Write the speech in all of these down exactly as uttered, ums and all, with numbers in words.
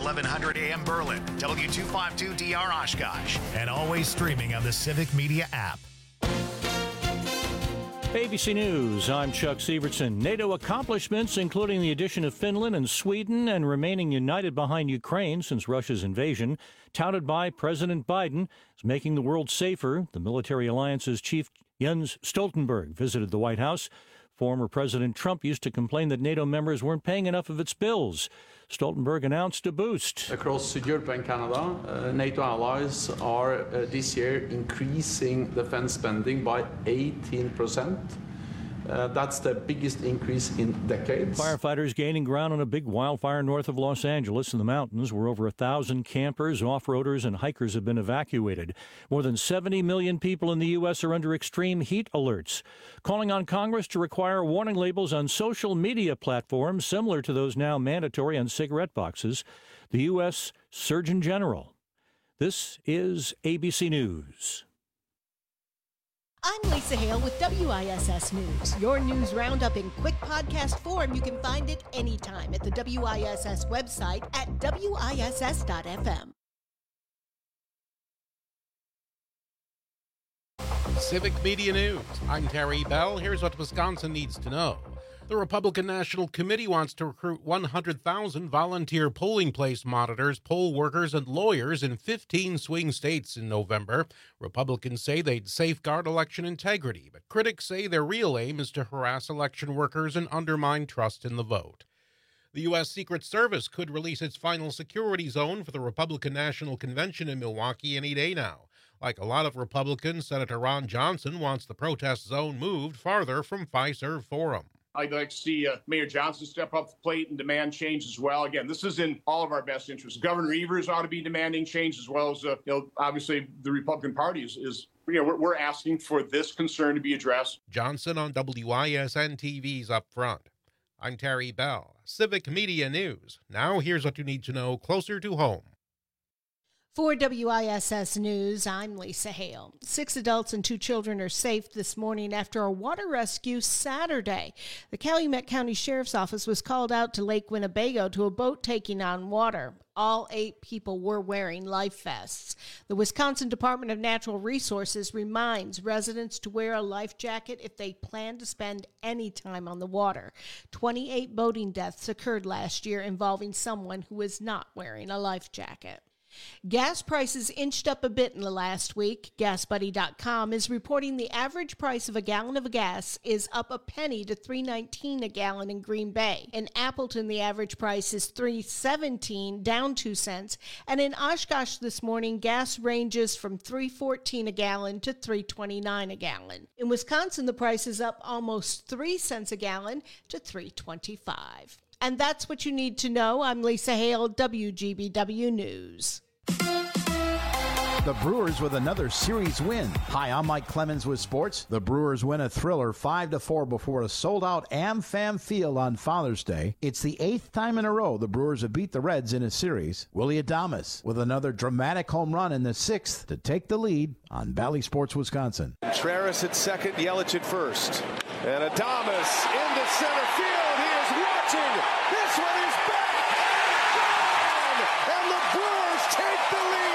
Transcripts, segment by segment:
eleven hundred A M Berlin, W two fifty-two D R Oshkosh, and always streaming on the Civic Media app. A B C News, I'm Chuck Sievertson. NATO accomplishments, including the addition of Finland and Sweden and remaining united behind Ukraine since Russia's invasion, touted by President Biden, is making the world safer. The military alliance's chief Jens Stoltenberg visited the White House. Former President Trump used to complain that NATO members weren't paying enough of its bills. Stoltenberg announced a boost. Across Europe and Canada, uh, NATO allies are uh, this year increasing defense spending by eighteen percent. Uh, that's the biggest increase in decades. Firefighters gaining ground on a big wildfire north of Los Angeles in the mountains, where over a thousand campers, off-roaders, and hikers have been evacuated. More than seventy million people in the U S are under extreme heat alerts, calling on Congress to require warning labels on social media platforms similar to those now mandatory on cigarette boxes. The U S Surgeon General. This is A B C News. I'm Lisa Hale with W I S S News. Your news roundup in quick podcast form. You can find it anytime at the W I S S website at W I S S dot F M. Civic Media News. I'm Terry Bell. Here's what Wisconsin needs to know. The Republican National Committee wants to recruit one hundred thousand volunteer polling place monitors, poll workers, and lawyers in fifteen swing states in November. Republicans say they'd safeguard election integrity, but critics say their real aim is to harass election workers and undermine trust in the vote. The U S. Secret Service could release its final security zone for the Republican National Convention in Milwaukee any day now. Like a lot of Republicans, Senator Ron Johnson wants the protest zone moved farther from Fiserv Forum. I'd like to see uh, Mayor Johnson step up the plate and demand change as well. Again, this is in all of our best interests. Governor Evers ought to be demanding change as well as, uh, you know, obviously the Republican Party is, is you know, we're, we're asking for this concern to be addressed. Johnson on W I S N T V's Up Front. I'm Terry Bell, Civic Media News. Now here's what you need to know closer to home. For W I S S News, I'm Lisa Hale. Six adults and two children are safe this morning after a water rescue Saturday. The Calumet County Sheriff's Office was called out to Lake Winnebago to a boat taking on water. All eight people were wearing life vests. The Wisconsin Department of Natural Resources reminds residents to wear a life jacket if they plan to spend any time on the water. twenty-eight boating deaths occurred last year involving someone who was not wearing a life jacket. Gas prices inched up a bit in the last week. Gas Buddy dot com is reporting the average price of a gallon of gas is up a penny to three nineteen a gallon in Green Bay. In Appleton, the average price is three seventeen, down two cents. And in Oshkosh this morning, gas ranges from three fourteen a gallon to three twenty-nine a gallon. In Wisconsin, the price is up almost three cents a gallon to three twenty-five. And that's what you need to know. I'm Lisa Hale, W G B W News. The Brewers with another series win. Hi, I'm Mike Clemens with sports. The Brewers win a thriller five to four before a sold-out AmFam Field on Father's Day. It's the eighth time in a row the Brewers have beat the Reds in a series. Willie Adames with another dramatic home run in the sixth to take the lead on Bally Sports Wisconsin. Travis at second, Yelich at first. And Adames into center field. He is watching. This one is back. And the Brewers take the lead.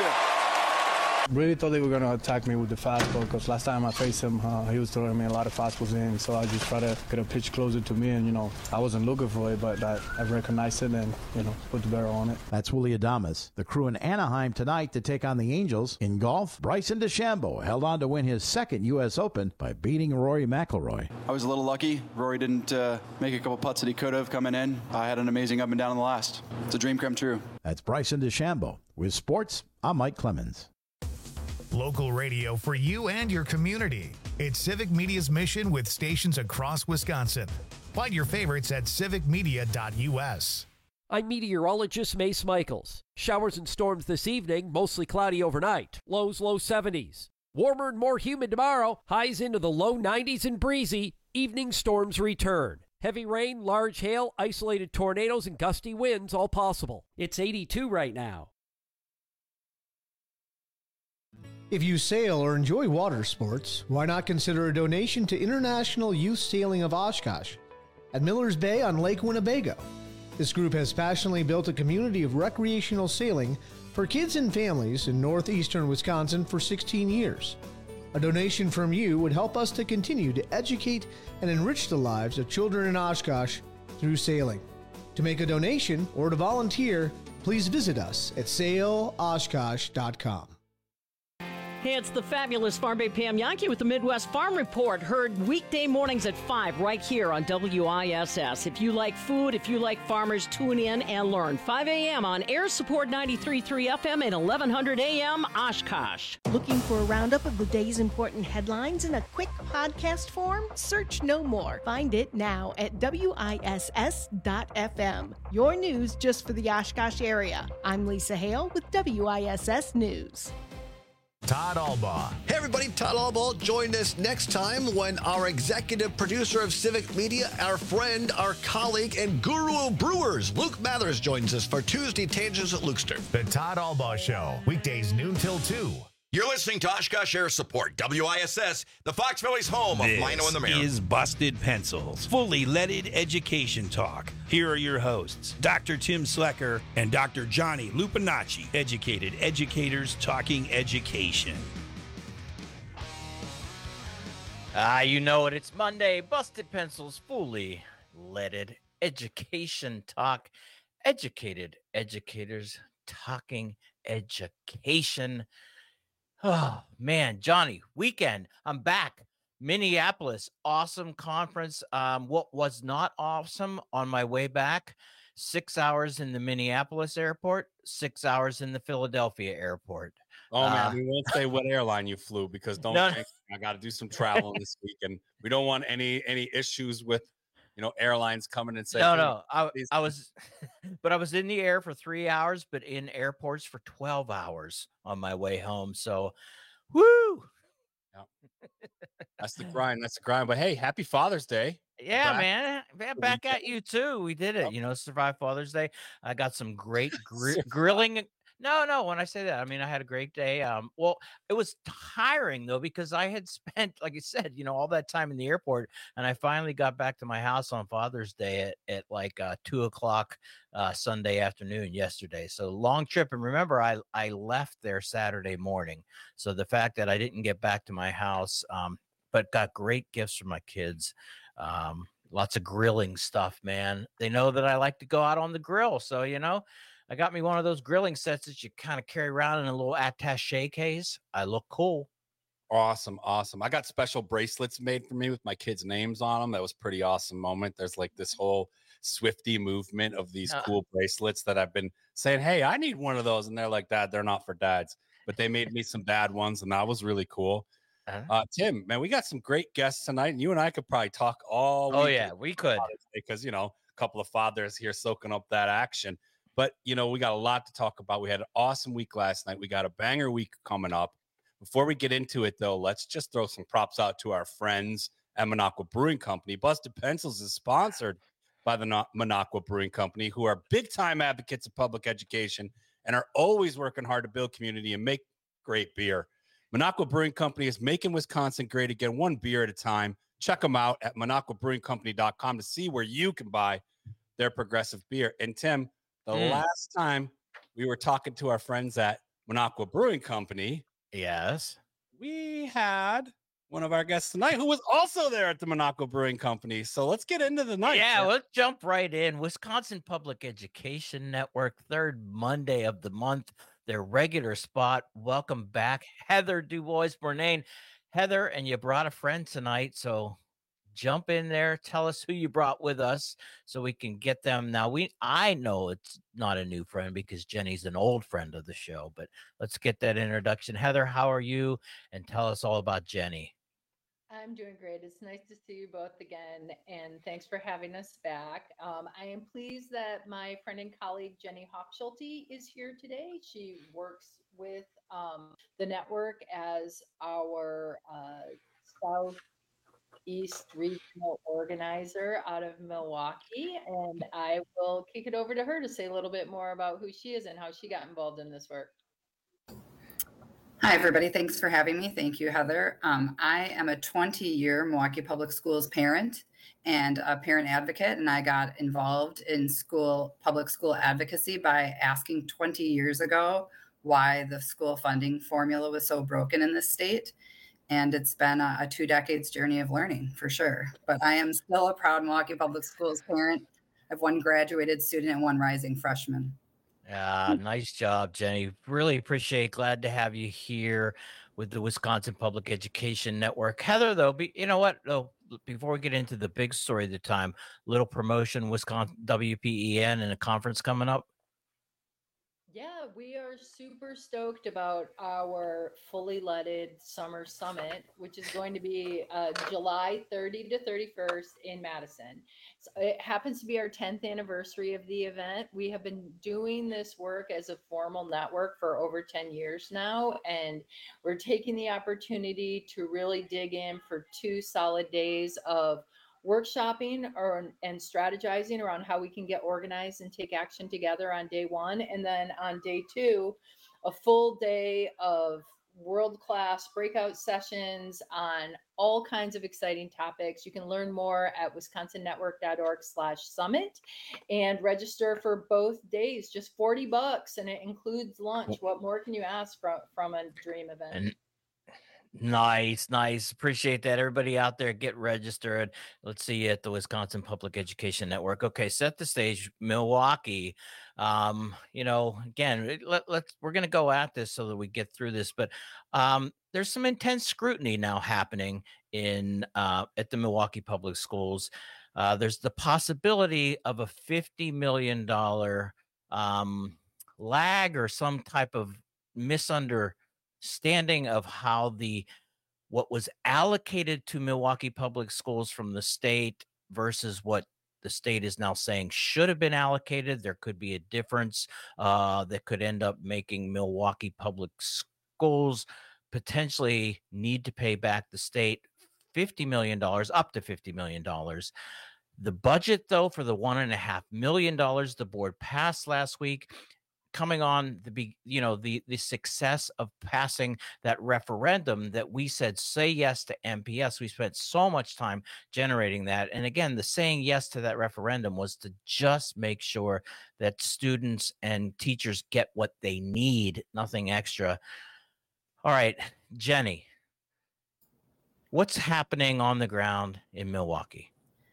Really thought they were going to attack me with the fastball because last time I faced him, uh, he was throwing me a lot of fastballs in. So I just tried to get a pitch closer to me, and you know I wasn't looking for it, but I, I recognized it and you know put the barrel on it. That's Willie Adames. The Crew in Anaheim tonight to take on the Angels. In golf, Bryson DeChambeau held on to win his second U S Open by beating Rory McIlroy. I was a little lucky. Rory didn't uh, make a couple putts that he could have coming in. I had an amazing up and down in the last. It's a dream come true. That's Bryson DeChambeau. With sports, I'm Mike Clemens. Local radio for you and your community. It's Civic Media's mission with stations across Wisconsin. Find your favorites at civic media dot U S. I'm meteorologist Mace Michaels. Showers and storms this evening, mostly cloudy overnight. Lows low seventies. Warmer and more humid tomorrow. Highs into the low nineties and breezy. Evening storms return. Heavy rain, large hail, isolated tornadoes, and gusty winds all possible. It's eighty-two right now. If you sail or enjoy water sports, why not consider a donation to International Youth Sailing of Oshkosh at Millers Bay on Lake Winnebago? This group has passionately built a community of recreational sailing for kids and families in northeastern Wisconsin for sixteen years. A donation from you would help us to continue to educate and enrich the lives of children in Oshkosh through sailing. To make a donation or to volunteer, please visit us at sail oshkosh dot com. Hey, it's the fabulous Farm Bay Pam Yankee with the Midwest Farm Report, heard weekday mornings at five right here on W I S S. If you like food, if you like farmers, tune in and learn. five a.m. on Air Support ninety-three point three F M and eleven hundred A M Oshkosh. Looking for a roundup of the day's important headlines in a quick podcast form? Search no more. Find it now at W I S S dot F M. Your news just for the Oshkosh area. I'm Lisa Hale with W I S S News. Todd Albaugh. Hey everybody, Todd Albaugh. Join us next time when our executive producer of Civic Media, our friend, our colleague, and guru of brewers, Luke Mathers, joins us for Tuesday Tangents at Lukester. The Todd Albaugh Show, weekdays noon till two. You're listening to Oshkosh Air Support, W I S S, the Fox Valley's home of Lino and the Mayor. This is Busted Pencils, fully leaded education talk. Here are your hosts, Doctor Tim Slecker and Doctor Johnny Lupinacci, educated educators talking education. Ah, you know it. It's Monday. Busted Pencils, fully leaded education talk. Educated educators talking education. Oh, man, Johnny, weekend. I'm back. Minneapolis, awesome conference. Um, what was not awesome on my way back, six hours in the Minneapolis airport, six hours in the Philadelphia airport. Oh, man, uh, we won't say what airline you flew because don't no, think I got to do some traveling this weekend. We don't want any any issues with, you know, airlines coming and saying, no, no, I, I was, but I was in the air for three hours, but in airports for twelve hours on my way home. So, woo. Yeah. That's the grind. That's the grind. But hey, happy Father's Day. Yeah, back. man. Back at you too. We did it. You know, survive Father's Day. I got some great gr- grilling. No, no. When I say that, I mean I had a great day. Um, well, it was tiring though because I had spent, like I said, you know, all that time in the airport, and I finally got back to my house on Father's Day at, at like uh, two o'clock uh, Sunday afternoon yesterday. So long trip, and remember, I I left there Saturday morning. So the fact that I didn't get back to my house, um, but got great gifts for my kids. Um, lots of grilling stuff, man. They know that I like to go out on the grill, so you know. I got me one of those grilling sets that you kind of carry around in a little attaché case. I look cool. Awesome. Awesome. I got special bracelets made for me with my kids' names on them. That was a pretty awesome moment. There's like this whole Swifty movement of these uh, cool bracelets that I've been saying, hey, I need one of those. And they're like, Dad, they're not for dads. But they made me some dad ones, and that was really cool. Uh-huh. Uh, Tim, man, we got some great guests tonight, and you and I could probably talk all Oh, yeah, we could. Because, you know, a couple of fathers here soaking up that action. But, you know, we got a lot to talk about. We had an awesome week last night. We got a banger week coming up. Before we get into it, though, let's just throw some props out to our friends at Minocqua Brewing Company. Busted Pencils is sponsored by the Minocqua Brewing Company, who are big-time advocates of public education and are always working hard to build community and make great beer. Minocqua Brewing Company is making Wisconsin great again, one beer at a time. Check them out at minocqua brewing company dot com to see where you can buy their progressive beer. And, Tim, the mm. last time we were talking to our friends at Minocqua Brewing Company, yes, we had one of our guests tonight who was also there at the Minocqua Brewing Company. So let's get into the night. Yeah, let's jump right in. Wisconsin Public Education Network, third Monday of the month, their regular spot. Welcome back, Heather Dubois Bournain. Heather, and you brought a friend tonight, so jump in there. Tell us who you brought with us so we can get them. Now, we I know it's not a new friend because Jenny's an old friend of the show, but let's get that introduction. Heather, how are you? And tell us all about Jenny. I'm doing great. It's nice to see you both again, and thanks for having us back. Um, I am pleased that my friend and colleague Jenny Hochschulte is here today. She works with um, the network as our uh, South East Regional Organizer out of Milwaukee, and I will kick it over to her to say a little bit more about who she is and how she got involved in this work. Hi, everybody. Thanks for having me. Thank you, Heather. Um, I am a twenty-year Milwaukee Public Schools parent and a parent advocate, and I got involved in school public school advocacy by asking twenty years ago why the school funding formula was so broken in this state. And it's been a, a two decades journey of learning for sure. But I am still a proud Milwaukee Public Schools parent. I have one graduated student and one rising freshman. Yeah, nice job, Jenny. Really appreciate. Glad to have you here with the Wisconsin Public Education Network. Heather, though, be, you know what? Though, before we get into the big story of the time, little promotion, Wisconsin W P E N and a conference coming up. Yeah, we are super stoked about our fully leaded summer summit, which is going to be uh, July thirtieth to thirty-first in Madison. So it happens to be our tenth anniversary of the event. We have been doing this work as a formal network for over ten years now, and we're taking the opportunity to really dig in for two solid days of workshopping or and strategizing around how we can get organized and take action together on day one. And then on day two, a full day of world-class breakout sessions on all kinds of exciting topics. You can learn more at wisconsin network dot org slash summit and register for both days, just forty bucks. And it includes lunch. What more can you ask from, from a dream event? And Nice, nice. Appreciate that. Everybody out there, get registered. Let's see you at the Wisconsin Public Education Network. Okay, set the stage, Milwaukee. Um, you know, again, let, let's we're gonna go at this so that we get through this, but um, there's some intense scrutiny now happening in uh, at the Milwaukee Public Schools. Uh, there's the possibility of a fifty million dollars um, lag or some type of misunder. Standing of how the what was allocated to Milwaukee Public Schools from the state versus what the state is now saying should have been allocated. There could be a difference uh, that could end up making Milwaukee Public Schools potentially need to pay back the state fifty million dollars, up to fifty million dollars. The budget, though, for the one and a half million dollars the board passed last week, coming on the be you know the the success of passing that referendum that we said say yes to M P S. We spent so much time generating that, and again, the saying yes to that referendum was to just make sure that students and teachers get what they need, nothing extra. All right, Jenny, what's happening on the ground in Milwaukee?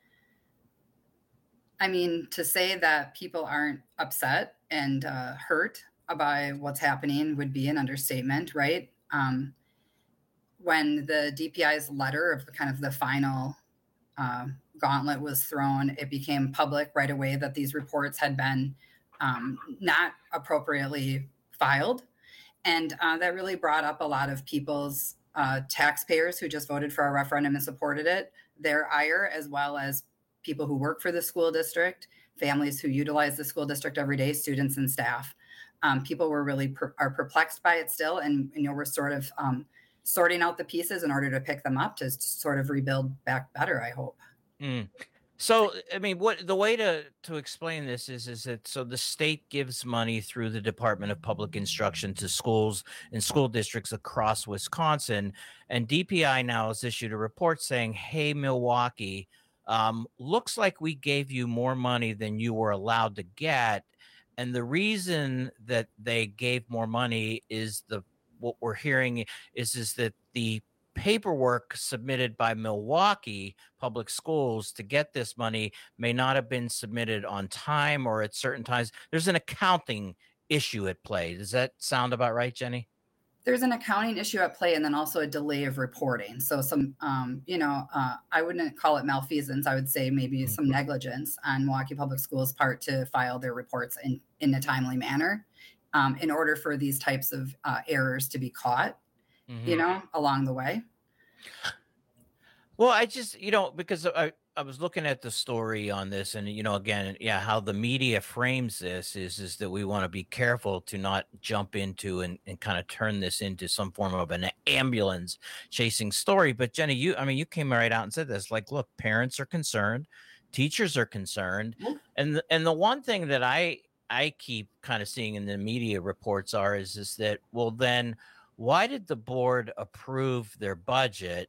I mean, to say that people aren't upset and uh, hurt by what's happening would be an understatement, right? Um, when the D P I's letter of kind of the final uh, gauntlet was thrown, it became public right away that these reports had been um, not appropriately filed. And uh, that really brought up a lot of people's uh, taxpayers who just voted for a referendum and supported it, their ire, as well as people who work for the school district, families who utilize the school district every day, students and staff. Um, people were really per- are perplexed by it still, and you know we're sort of um, sorting out the pieces in order to pick them up to sort of rebuild back better, I hope. Mm. So, I mean, what the way to to explain this is is that so the state gives money through the Department of Public Instruction to schools and school districts across Wisconsin, and D P I now has issued a report saying, "Hey, Milwaukee, Um, looks like we gave you more money than you were allowed to get." And the reason that they gave more money is the what we're hearing is, is that the paperwork submitted by Milwaukee Public Schools to get this money may not have been submitted on time or at certain times. There's an accounting issue at play. Does that sound about right, Jenny? There's an accounting issue at play, and then also a delay of reporting. So some, um, you know, uh, I wouldn't call it malfeasance. I would say maybe some negligence on Milwaukee Public Schools' part to file their reports in, in a timely manner um, in order for these types of uh, errors to be caught, mm-hmm. you know, along the way. Well, I just, you know, because I, I was looking at the story on this, and, you know, again, yeah, how the media frames this is, is that we want to be careful to not jump into and, and kind of turn this into some form of an ambulance chasing story. But Jenny, you, I mean, you came right out and said this, like, look, parents are concerned, teachers are concerned. Mm-hmm. And, and the one thing that I, I keep kind of seeing in the media reports are, is, is that, well, then why did the board approve their budget?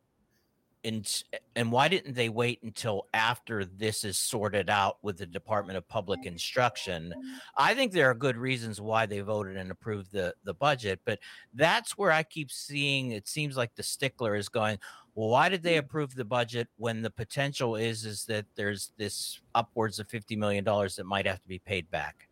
And, and why didn't they wait until after this is sorted out with the Department of Public Instruction? I think there are good reasons why they voted and approved the, the budget, but that's where I keep seeing it seems like the stickler is going, well, why did they approve the budget when the potential is, is that there's this upwards of fifty million dollars that might have to be paid back?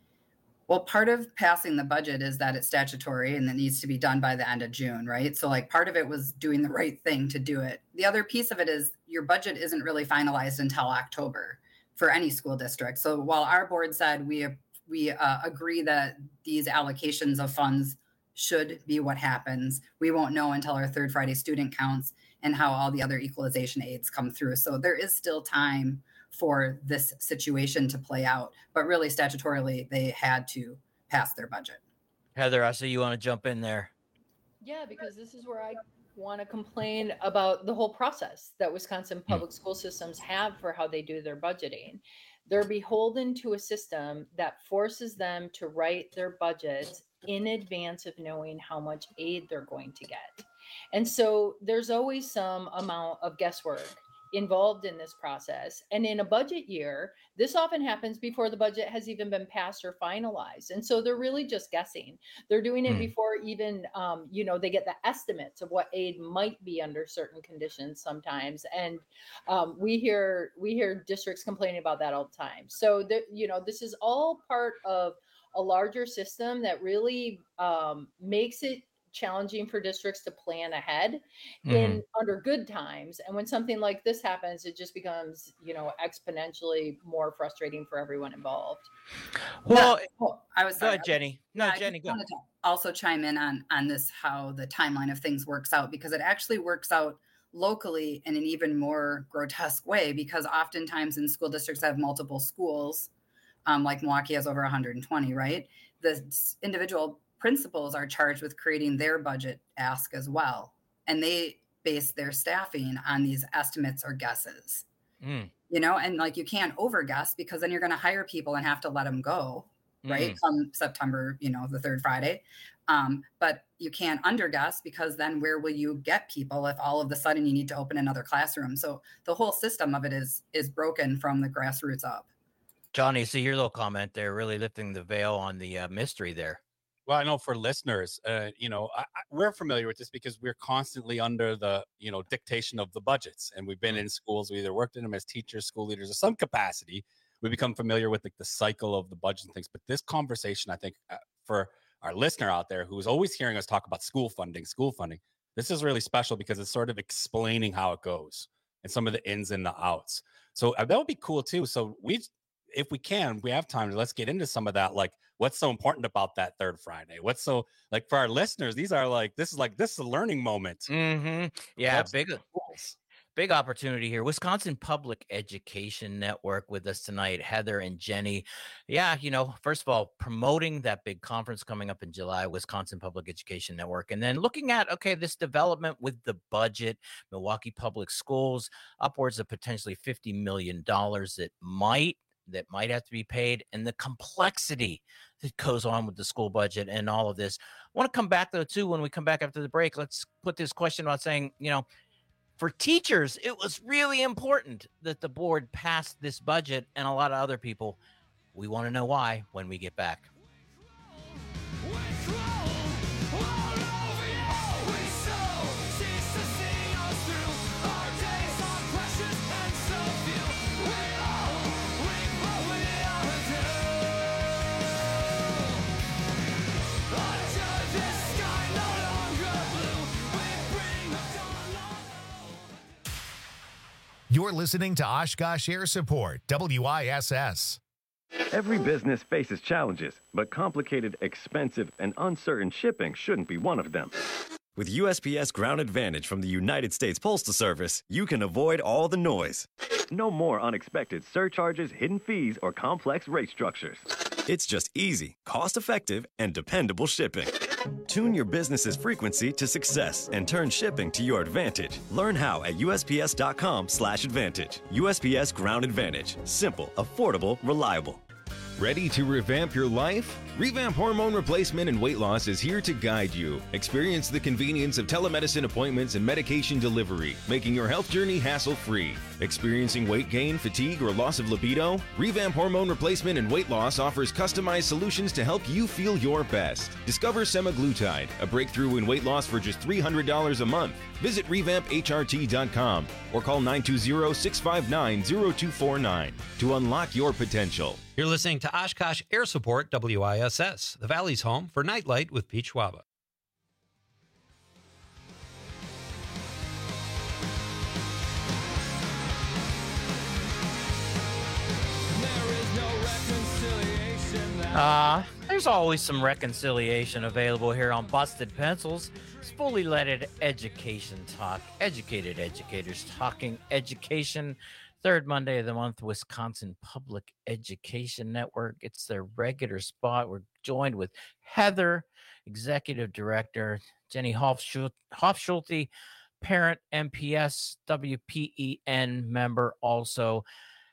Well, part of passing the budget is that it's statutory and it needs to be done by the end of June, right? So like part of it was doing the right thing to do it. The other piece of it is your budget isn't really finalized until October for any school district. So while our board said we we uh, agree that these allocations of funds should be what happens, we won't know until our third Friday student counts and how all the other equalization aids come through. So there is still time for this situation to play out, but really statutorily they had to pass their budget. Heather, I see you want to jump in there. Yeah, because this is where I want to complain about the whole process that Wisconsin public school systems have for how they do their budgeting. They're beholden to a system that forces them to write their budgets in advance of knowing how much aid they're going to get. And so there's always some amount of guesswork involved in this process. And in a budget year, this often happens before the budget has even been passed or finalized. And so they're really just guessing. They're doing it mm. before even, um, you know, they get the estimates of what aid might be under certain conditions sometimes. And um, we hear we hear districts complaining about that all the time. So, that, you know, this is all part of a larger system that really um, makes it challenging for districts to plan ahead mm-hmm. in under good times. And when something like this happens, it just becomes, you know, exponentially more frustrating for everyone involved. Well, well I was go sorry, ahead, Jenny. No, yeah, Jenny, go ahead. To also chime in on, on this, how the timeline of things works out, because it actually works out locally in an even more grotesque way, because oftentimes in school districts that have multiple schools, um, like Milwaukee has over one hundred twenty, right? The individual principals are charged with creating their budget ask as well. And they base their staffing on these estimates or guesses, mm. you know, and like you can't overguess, because then you're going to hire people and have to let them go, right? Mm. Come September, you know, the third Friday. Um, but you can't underguess, because then where will you get people if all of a sudden you need to open another classroom? So the whole system of it is, is broken from the grassroots up. Johnny, see your little comment there, really lifting the veil on the uh, mystery there. Well, I know for listeners, uh, you know, I, I, we're familiar with this because we're constantly under the, you know, dictation of the budgets. And we've been in schools, we either worked in them as teachers, school leaders, or some capacity. We become familiar with like the cycle of the budget and things. But this conversation, I think, uh, for our listener out there who is always hearing us talk about school funding, school funding, this is really special because it's sort of explaining how it goes and some of the ins and the outs. So uh, that would be cool, too. So we, if we can, we have time, let's get into some of that, like, what's so important about that third Friday? What's so like for our listeners? These are like this is like this is a learning moment. Mm-hmm. Yeah, That's big, big opportunity here. Wisconsin Public Education Network with us tonight, Heather and Jenny. Yeah, you know, first of all, promoting that big conference coming up in July, Wisconsin Public Education Network, and then looking at okay, this development with the budget, Milwaukee Public Schools, upwards of potentially fifty million dollars that might. that might have to be paid, and the complexity that goes on with the school budget and all of this. I want to come back, though, too, when we come back after the break. Let's put this question about saying, you know, for teachers, it was really important that the board passed this budget, and a lot of other people. We want to know why when we get back. You're listening to Oshkosh Air Support, W I S S. Every business faces challenges, but complicated, expensive, and uncertain shipping shouldn't be one of them. With U S P S Ground Advantage from the United States Postal Service, you can avoid all the noise. No more unexpected surcharges, hidden fees, or complex rate structures. It's just easy, cost-effective, and dependable shipping. Tune your business's frequency to success and turn shipping to your advantage. Learn how at U S P S dot com slash advantage. U S P S Ground Advantage. Simple, affordable, reliable. Ready to revamp your life? Revamp Hormone Replacement and Weight Loss is here to guide you. Experience the convenience of telemedicine appointments and medication delivery, making your health journey hassle-free. Experiencing weight gain, fatigue, or loss of libido? Revamp Hormone Replacement and Weight Loss offers customized solutions to help you feel your best. Discover semaglutide, a breakthrough in weight loss for just three hundred dollars a month. Visit revamp H R T dot com or call nine two zero, six five nine, zero two four nine to unlock your potential. You're listening to Oshkosh Air Support W I S S, the Valley's home for Nightlight with Pete Schwaba. Uh, there's always some reconciliation available here on Busted Pencils. It's fully leaded education talk. Educated educators talking education. Third Monday of the month, Wisconsin Public Education Network. It's their regular spot. We're joined with Heather, Executive Director, Jenny Hofschulte, parent, M P S, W P E N member also.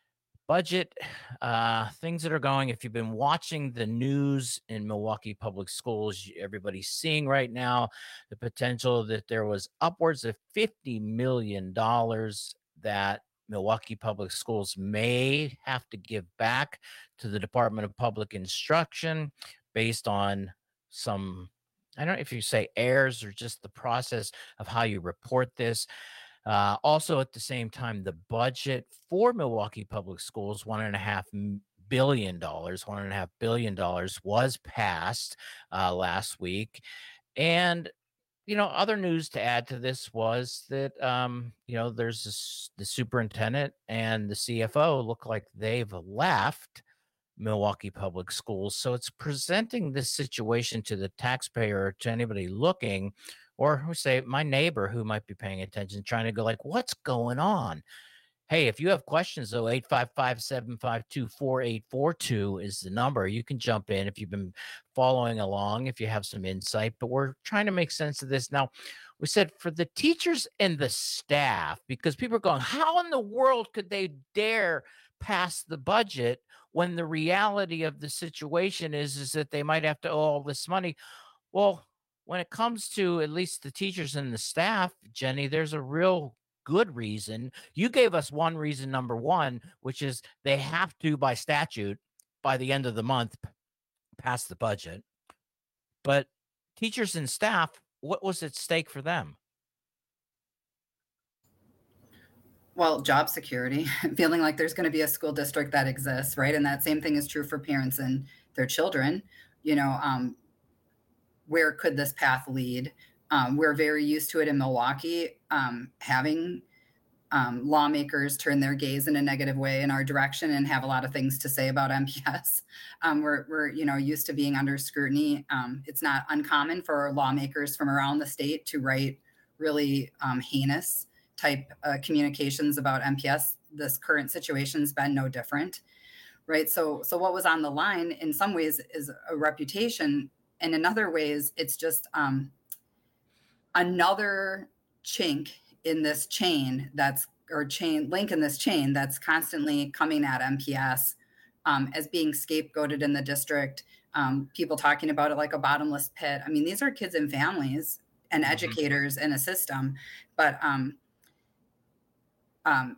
Budget, uh, things that are going. If you've been watching the news in Milwaukee Public Schools, everybody's seeing right now the potential that there was upwards of fifty million dollars that Milwaukee Public Schools may have to give back to the Department of Public Instruction based on some, I don't know if you say errors or just the process of how you report this. Uh, also, at the same time, the budget for Milwaukee Public Schools, one and a half billion dollars, one and a half billion dollars was passed uh, last week. And, you know, other news to add to this was that, um, you know, there's this, the superintendent and the C F O look like they've left Milwaukee Public Schools. So it's presenting this situation to the taxpayer, to anybody looking, or who say my neighbor who might be paying attention, trying to go like, what's going on? Hey, if you have questions, though, eight five five, seven five two, four eight four two is the number. You can jump in if you've been following along, if you have some insight. But we're trying to make sense of this. Now, we said for the teachers and the staff, because people are going, how in the world could they dare pass the budget when the reality of the situation is, is that they might have to owe all this money? Well, when it comes to at least the teachers and the staff, Jenny, there's a real good reason. You gave us one reason, number one, which is they have to, by statute, by the end of the month, pass the budget. But teachers and staff, what was at stake for them? Well, job security, feeling like there's going to be a school district that exists, right? And that same thing is true for parents and their children. You know, um, where could this path lead? Um, we're very used to it in Milwaukee, um, having um, lawmakers turn their gaze in a negative way in our direction and have a lot of things to say about M P S. Um, we're, we're, you know, used to being under scrutiny. Um, it's not uncommon for lawmakers from around the state to write really um, heinous type uh, communications about M P S. This current situation's been no different, right? So, so what was on the line in some ways is a reputation, and in other ways, it's just um, another chink in this chain that's, or chain link in this chain that's constantly coming at M P S um, as being scapegoated in the district. Um, people talking about it like a bottomless pit. I mean, these are kids and families and mm-hmm. educators in a system, but um, um,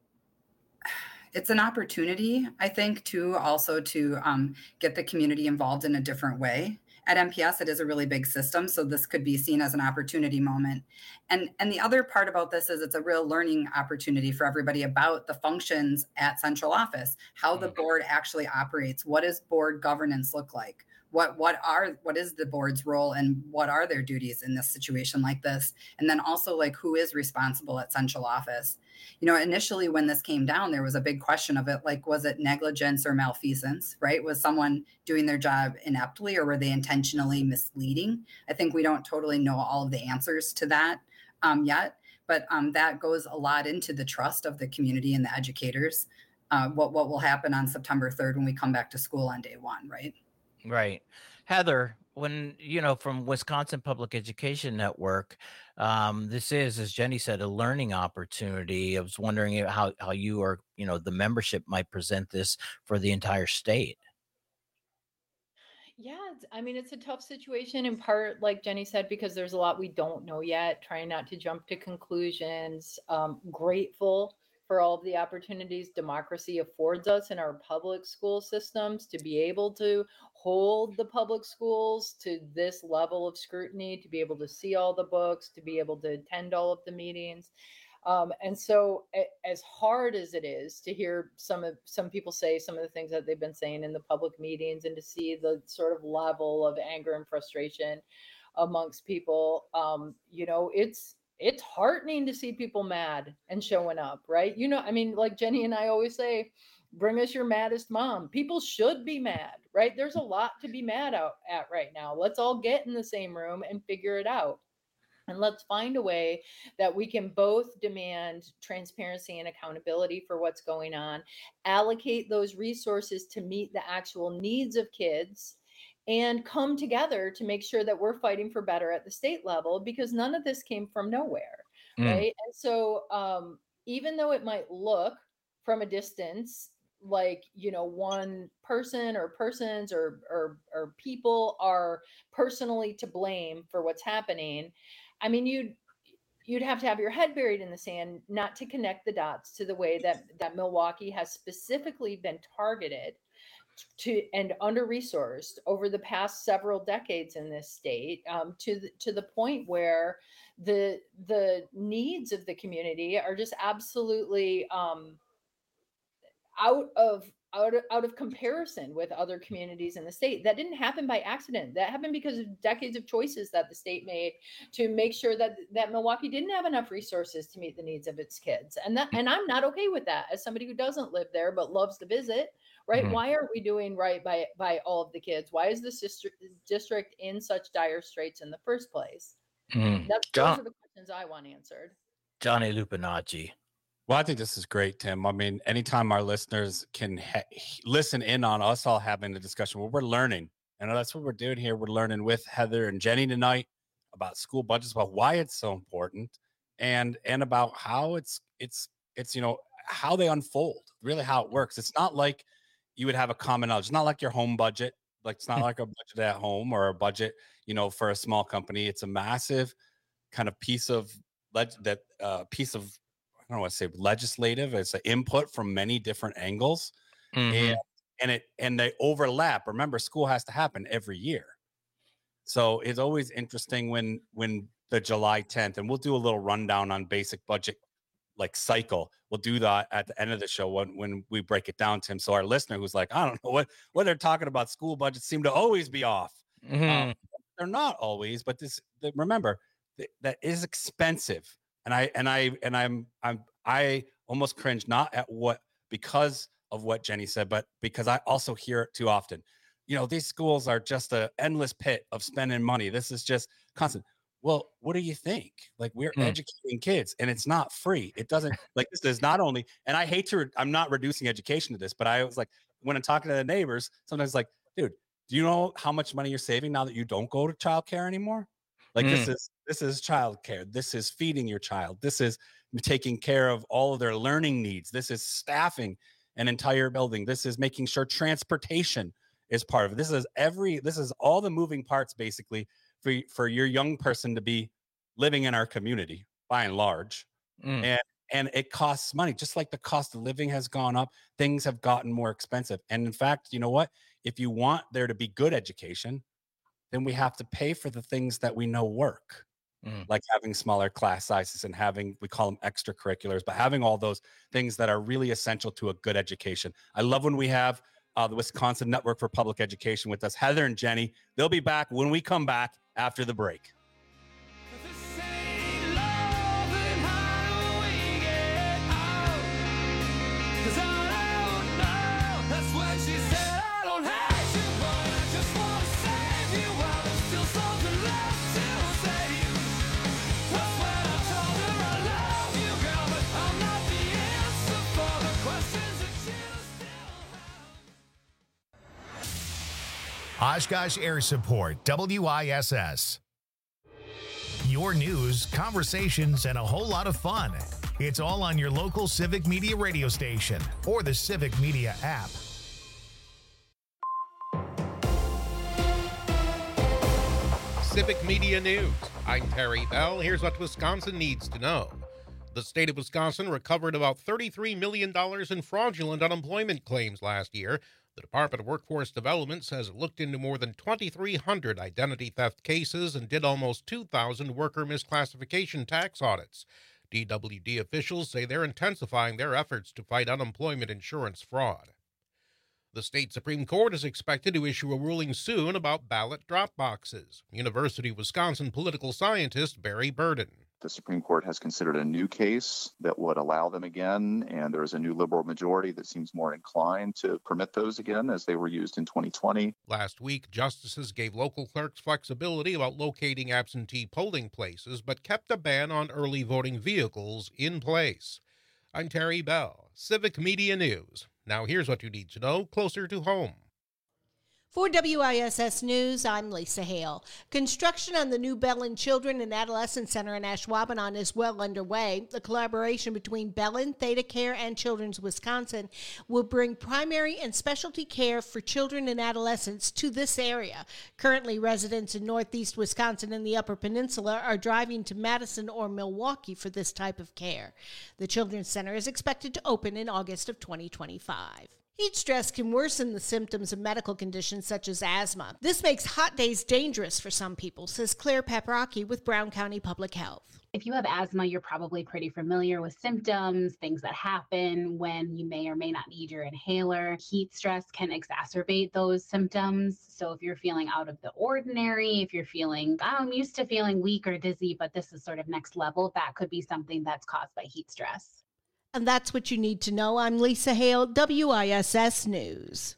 it's an opportunity, I think, to also to um, get the community involved in a different way. At M P S, it is a really big system, so this could be seen as an opportunity moment. And, and the other part about this is it's a real learning opportunity for everybody about the functions at central office, how the board actually operates. What does board governance look like? What what are what is the board's role and what are their duties in this situation like this? And then also, like, who is responsible at central office? You know, initially when this came down, there was a big question of it, like, was it negligence or malfeasance, right? Was someone doing their job ineptly or were they intentionally misleading? I think we don't totally know all of the answers to that um, yet, but um, that goes a lot into the trust of the community and the educators. Uh, what, what will happen on September third when we come back to school on day one, right? Right. Heather, when, you know, from Wisconsin Public Education Network, um, this is, as Jenny said, a learning opportunity. I was wondering how, how you or, you know, the membership might present this for the entire state. Yeah, it's, I mean, it's a tough situation in part, like Jenny said, because there's a lot we don't know yet, trying not to jump to conclusions. Um, grateful for all of the opportunities democracy affords us in our public school systems to be able to hold the public schools to this level of scrutiny, to be able to see all the books, to be able to attend all of the meetings. Um, and so a, as hard as it is to hear some of some people say some of the things that they've been saying in the public meetings and to see the sort of level of anger and frustration amongst people, um, you know, it's it's heartening to see people mad and showing up, right? You know, I mean, like Jenny and I always say, bring us your maddest mom. People should be mad, right? There's a lot to be mad out at right now. Let's all get in the same room and figure it out. And let's find a way that we can both demand transparency and accountability for what's going on, allocate those resources to meet the actual needs of kids, and come together to make sure that we're fighting for better at the state level, because none of this came from nowhere, mm. right? And so um, even though it might look from a distance like, you know, one person or persons or, or, or people are personally to blame for what's happening, I mean, you'd you'd have to have your head buried in the sand not to connect the dots to the way that that Milwaukee has specifically been targeted to and under-resourced over the past several decades in this state, um, to the, to the point where the the needs of the community are just absolutely um, out of Out of, out of comparison with other communities in the state. That didn't happen by accident. That happened because of decades of choices that the state made to make sure that that Milwaukee didn't have enough resources to meet the needs of its kids. And that, and I'm not okay with that as somebody who doesn't live there but loves to visit, right? Mm-hmm. Why aren't we doing right by by all of the kids? Why is this district, district in such dire straits in the first place? Mm-hmm. That's, those are the questions I want answered. Johnny Lupinacci. Well, I think this is great, Tim. I mean, anytime our listeners can ha- listen in on us all having a discussion, well, we're learning. And that's what we're doing here. We're learning with Heather and Jenny tonight about school budgets, about why it's so important, and and about how it's it's it's you know how they unfold, really how it works. It's not like you would have a common knowledge. It's not like your home budget. Like it's not like a budget at home or a budget, you know, for a small company. It's a massive kind of piece of leg- that uh, piece of I don't know what to say, legislative. It's an input from many different angles, mm-hmm. and and it and they overlap. Remember, school has to happen every year, so it's always interesting when when the July tenth, and we'll do a little rundown on basic budget like cycle. We'll do that at the end of the show when when we break it down, Tim. So our listener who's like, I don't know what what they're talking about, school budgets seem to always be off. Mm-hmm. Um, they're not always, but this the, remember th- that is expensive. And I and I and I'm I'm I almost cringe not at what because of what Jenny said, but because I also hear it too often. You know, these schools are just an endless pit of spending money. This is just constant. Well, what do you think? Like we're mm. educating kids, and it's not free. It doesn't like this is not only. And I hate to. I'm not reducing education to this, but I was like when I'm talking to the neighbors, sometimes like, dude, do you know how much money you're saving now that you don't go to childcare anymore? Like mm. this is this is childcare. This is feeding your child. This is taking care of all of their learning needs. This is staffing an entire building. This is making sure transportation is part of it. This is every. This is all the moving parts basically for for your young person to be living in our community by and large. Mm. And and it costs money, just like the cost of living has gone up. Things have gotten more expensive. And in fact, you know what? If you want there to be good education, then we have to pay for the things that we know work, mm. like having smaller class sizes and having, we call them extracurriculars, but having all those things that are really essential to a good education. I love when we have uh, the Wisconsin Network for Public Education with us, Heather and Jenny. They'll be back when we come back after the break. Oshkosh Air Support, W I S S. Your news, conversations, and a whole lot of fun. It's all on your local Civic Media radio station or the Civic Media app. Civic Media News. I'm Terry Bell. Here's what Wisconsin needs to know. The state of Wisconsin recovered about thirty-three million dollars in fraudulent unemployment claims last year. The Department of Workforce Development says it looked into more than twenty-three hundred identity theft cases and did almost two thousand worker misclassification tax audits. D W D officials say they're intensifying their efforts to fight unemployment insurance fraud. The state Supreme Court is expected to issue a ruling soon about ballot drop boxes. University of Wisconsin political scientist Barry Burden. The Supreme Court has considered a new case that would allow them again, and there is a new liberal majority that seems more inclined to permit those again as they were used in twenty twenty. Last week, justices gave local clerks flexibility about locating absentee polling places, but kept a ban on early voting vehicles in place. I'm Terry Bell, Civic Media News. Now here's what you need to know closer to home. For W I S S News, I'm Lisa Hale. Construction on the new Bellin Children and Adolescent Center in Ashwaubenon is well underway. The collaboration between Bellin, Theta Care, and Children's Wisconsin will bring primary and specialty care for children and adolescents to this area. Currently, residents in northeast Wisconsin and the Upper Peninsula are driving to Madison or Milwaukee for this type of care. The Children's Center is expected to open in August of twenty twenty-five. Heat stress can worsen the symptoms of medical conditions such as asthma. This makes hot days dangerous for some people, says Claire Paprocki with Brown County Public Health. If you have asthma, you're probably pretty familiar with symptoms, things that happen when you may or may not need your inhaler. Heat stress can exacerbate those symptoms. So if you're feeling out of the ordinary, if you're feeling, I'm used to feeling weak or dizzy, but this is sort of next level, that could be something that's caused by heat stress. And that's what you need to know. I'm Lisa Hale, W I S S News.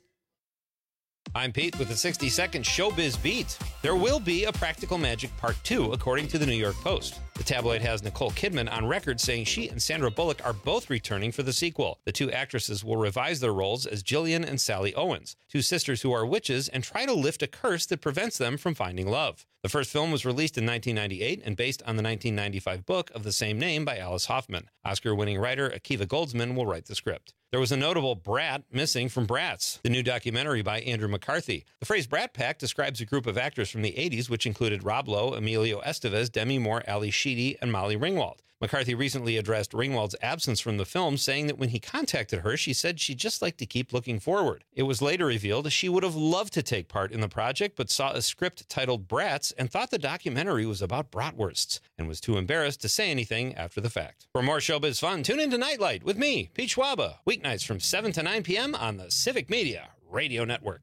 I'm Pete with the sixty second Showbiz Beat. There will be a Practical Magic Part two, according to the New York Post. The tabloid has Nicole Kidman on record saying she and Sandra Bullock are both returning for the sequel. The two actresses will revise their roles as Jillian and Sally Owens, two sisters who are witches and try to lift a curse that prevents them from finding love. The first film was released in nineteen ninety-eight and based on the nineteen ninety-five book of the same name by Alice Hoffman. Oscar-winning writer Akiva Goldsman will write the script. There was a notable brat missing from Bratz, the new documentary by Andrew McCarthy. The phrase Brat Pack describes a group of actors from the eighties, which included Rob Lowe, Emilio Estevez, Demi Moore, Ali Sheedy, and Molly Ringwald. McCarthy recently addressed Ringwald's absence from the film, saying that when he contacted her, she said she'd just like to keep looking forward. It was later revealed she would have loved to take part in the project, but saw a script titled Brats and thought the documentary was about bratwursts, and was too embarrassed to say anything after the fact. For more showbiz fun, tune in to Nightlight with me, Pete Schwaba, weeknights from seven to nine p.m. on the Civic Media Radio Network.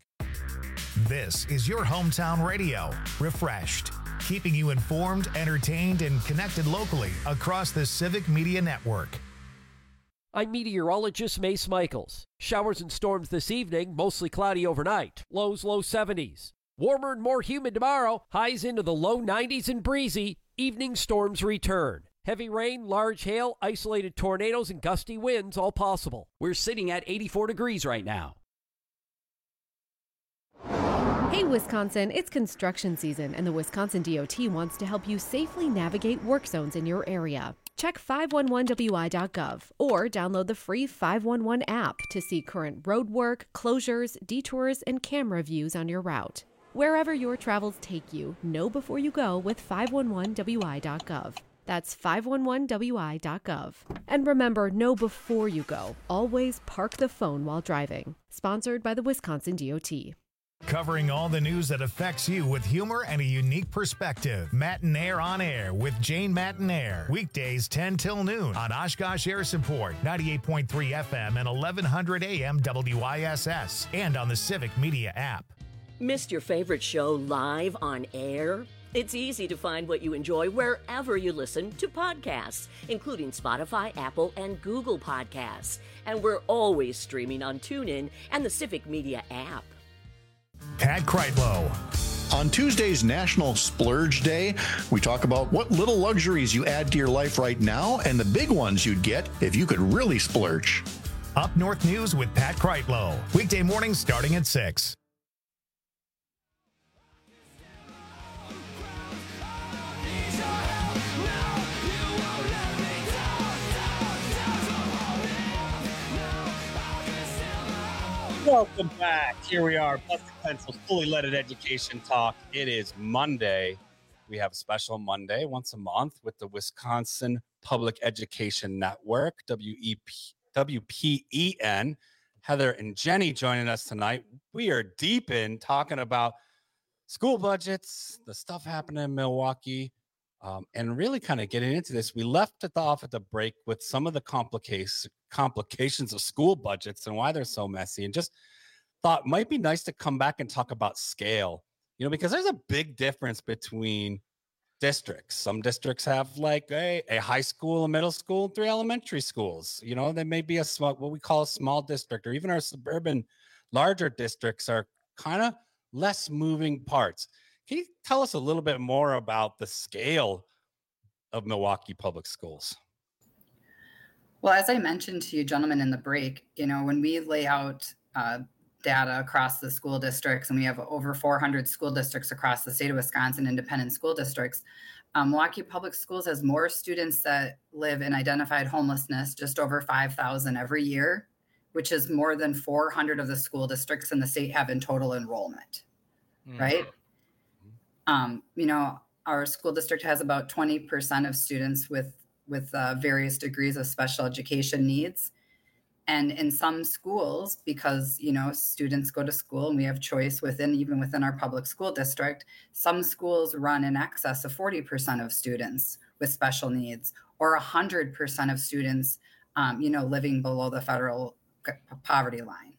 This is your hometown radio, refreshed, keeping you informed, entertained, and connected locally across the Civic Media Network. I'm meteorologist Mace Michaels. Showers and storms this evening, mostly cloudy overnight. Lows low seventies. Warmer and more humid tomorrow, highs into the low nineties and breezy. Evening storms return. Heavy rain, large hail, isolated tornadoes, and gusty winds all possible. We're sitting at eighty-four degrees right now. Hey Wisconsin, it's construction season and the Wisconsin D O T wants to help you safely navigate work zones in your area. Check five one one W I dot gov or download the free five one one app to see current road work, closures, detours, and camera views on your route. Wherever your travels take you, know before you go with five one one W I dot gov. That's five one one W I dot gov. And remember, know before you go. Always park the phone while driving. Sponsored by the Wisconsin D O T. Covering all the news that affects you with humor and a unique perspective. Matinaire on Air with Jane Matinaire. Weekdays ten till noon on Oshkosh Air Support, ninety-eight point three F M and eleven hundred A M W I S S, and on the Civic Media app. Missed your favorite show live on air? It's easy to find what you enjoy wherever you listen to podcasts, including Spotify, Apple, and Google Podcasts. And we're always streaming on TuneIn and the Civic Media app. Pat Kreitlow. On Tuesday's National Splurge Day, we talk about what little luxuries you add to your life right now and the big ones you'd get if you could really splurge. Up North News with Pat Kreitlow. Weekday mornings starting at six. Welcome back. Here we are, Busted Pencils, fully leaded education talk. It is Monday. we have a special Monday once a month with the Wisconsin Public Education Network, W E P, W P E N. Heather and Jenny joining us tonight. We are deep in talking about school budgets, the stuff happening in Milwaukee, um, and really kind of getting into this. We left it off at the break with some of the complications complications of school budgets and why they're so messy, and just thought might be nice to come back and talk about scale, you know, because there's a big difference between districts. Some districts have like a, a high school, a middle school, three elementary schools. You know, there may be a small, what we call a small district, or even our suburban larger districts are kind of less moving parts. Can you tell us a little bit more about the scale of Milwaukee Public Schools? Well, as I mentioned to you gentlemen in the break, you know, when we lay out uh, data across the school districts, and we have over four hundred school districts across the state of Wisconsin, independent school districts, um, Milwaukee Public Schools has more students that live in identified homelessness, just over five thousand every year, which is more than four hundred of the school districts in the state have in total enrollment, mm. right? Um, you know, our school district has about twenty percent of students with, with uh, various degrees of special education needs. And in some schools, because, you know, students go to school and we have choice within, even within our public school district, some schools run in excess of forty percent of students with special needs, or one hundred percent of students, um, you know, living below the federal poverty line.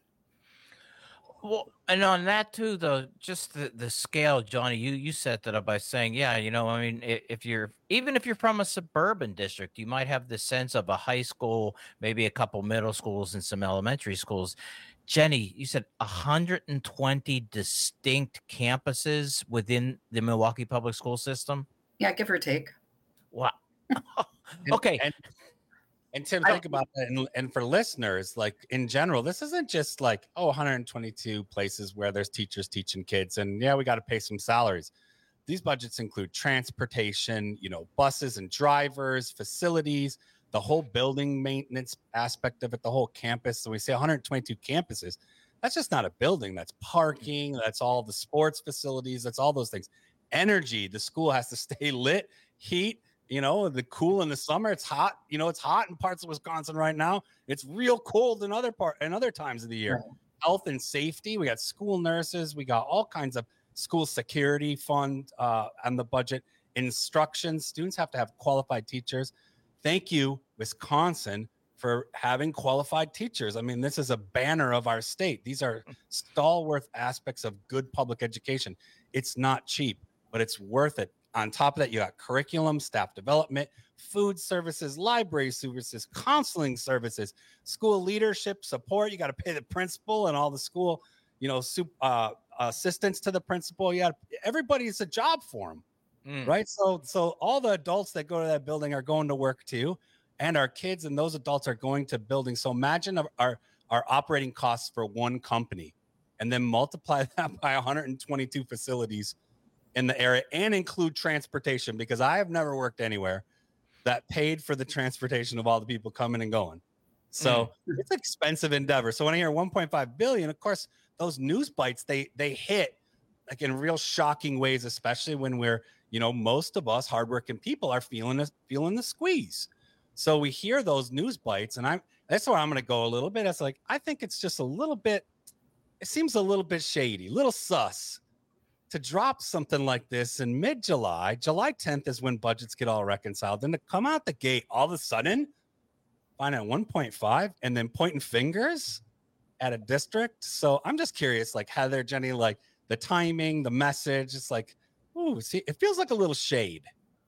Well, and on that too, though, just the, the scale, Johnny, you, you set that up by saying, yeah, you know, I mean, if you're, even if you're from a suburban district, you might have the sense of a high school, maybe a couple middle schools and some elementary schools. Jenny, you said one hundred twenty distinct campuses within the Milwaukee public school system? Yeah, give or take. Wow. Okay. And, And Tim, think about that. And, and for listeners, like in general, this isn't just like, oh, one hundred twenty-two places where there's teachers teaching kids. And yeah, we got to pay some salaries. These budgets include transportation, you know, buses and drivers, facilities, the whole building maintenance aspect of it, the whole campus. So we say one hundred twenty-two campuses. That's just not a building. That's parking. That's all the sports facilities. That's all those things. Energy. The school has to stay lit, heat. You know, the cool in the summer, it's hot. You know, it's hot in parts of Wisconsin right now. It's real cold in other part and other times of the year. Right. Health and safety. We got school nurses. We got all kinds of school security fund uh, on the budget. Instruction. Students have to have qualified teachers. Thank you, Wisconsin, for having qualified teachers. I mean, this is a banner of our state. These are stalwart aspects of good public education. It's not cheap, but it's worth it. On top of that, you got curriculum, staff development, food services, library services, counseling services, school leadership support. You got to pay the principal and all the school, you know, soup, uh, assistants to the principal. You got everybody. It's a job for them, mm. right? So, so all the adults that go to that building are going to work too, and our kids and those adults are going to buildings. So imagine our our operating costs for one company, and then multiply that by one hundred twenty-two facilities in the area, and include transportation, because I have never worked anywhere that paid for the transportation of all the people coming and going. So mm. it's an expensive endeavor. So when I hear one point five billion, of course, those news bites, they they hit like in real shocking ways, especially when we're, you know, most of us hardworking people are feeling the, feeling the squeeze. So we hear those news bites, and I'm that's where I'm going to go a little bit. It's like, I think it's just a little bit, it seems a little bit shady, a little sus to drop something like this in mid-July. July tenth is when budgets get all reconciled. Then to come out the gate all of a sudden, find out one point five and then pointing fingers at a district. So I'm just curious, like Heather, Jenny, like the timing, the message, it's like, ooh, see, it feels like a little shade.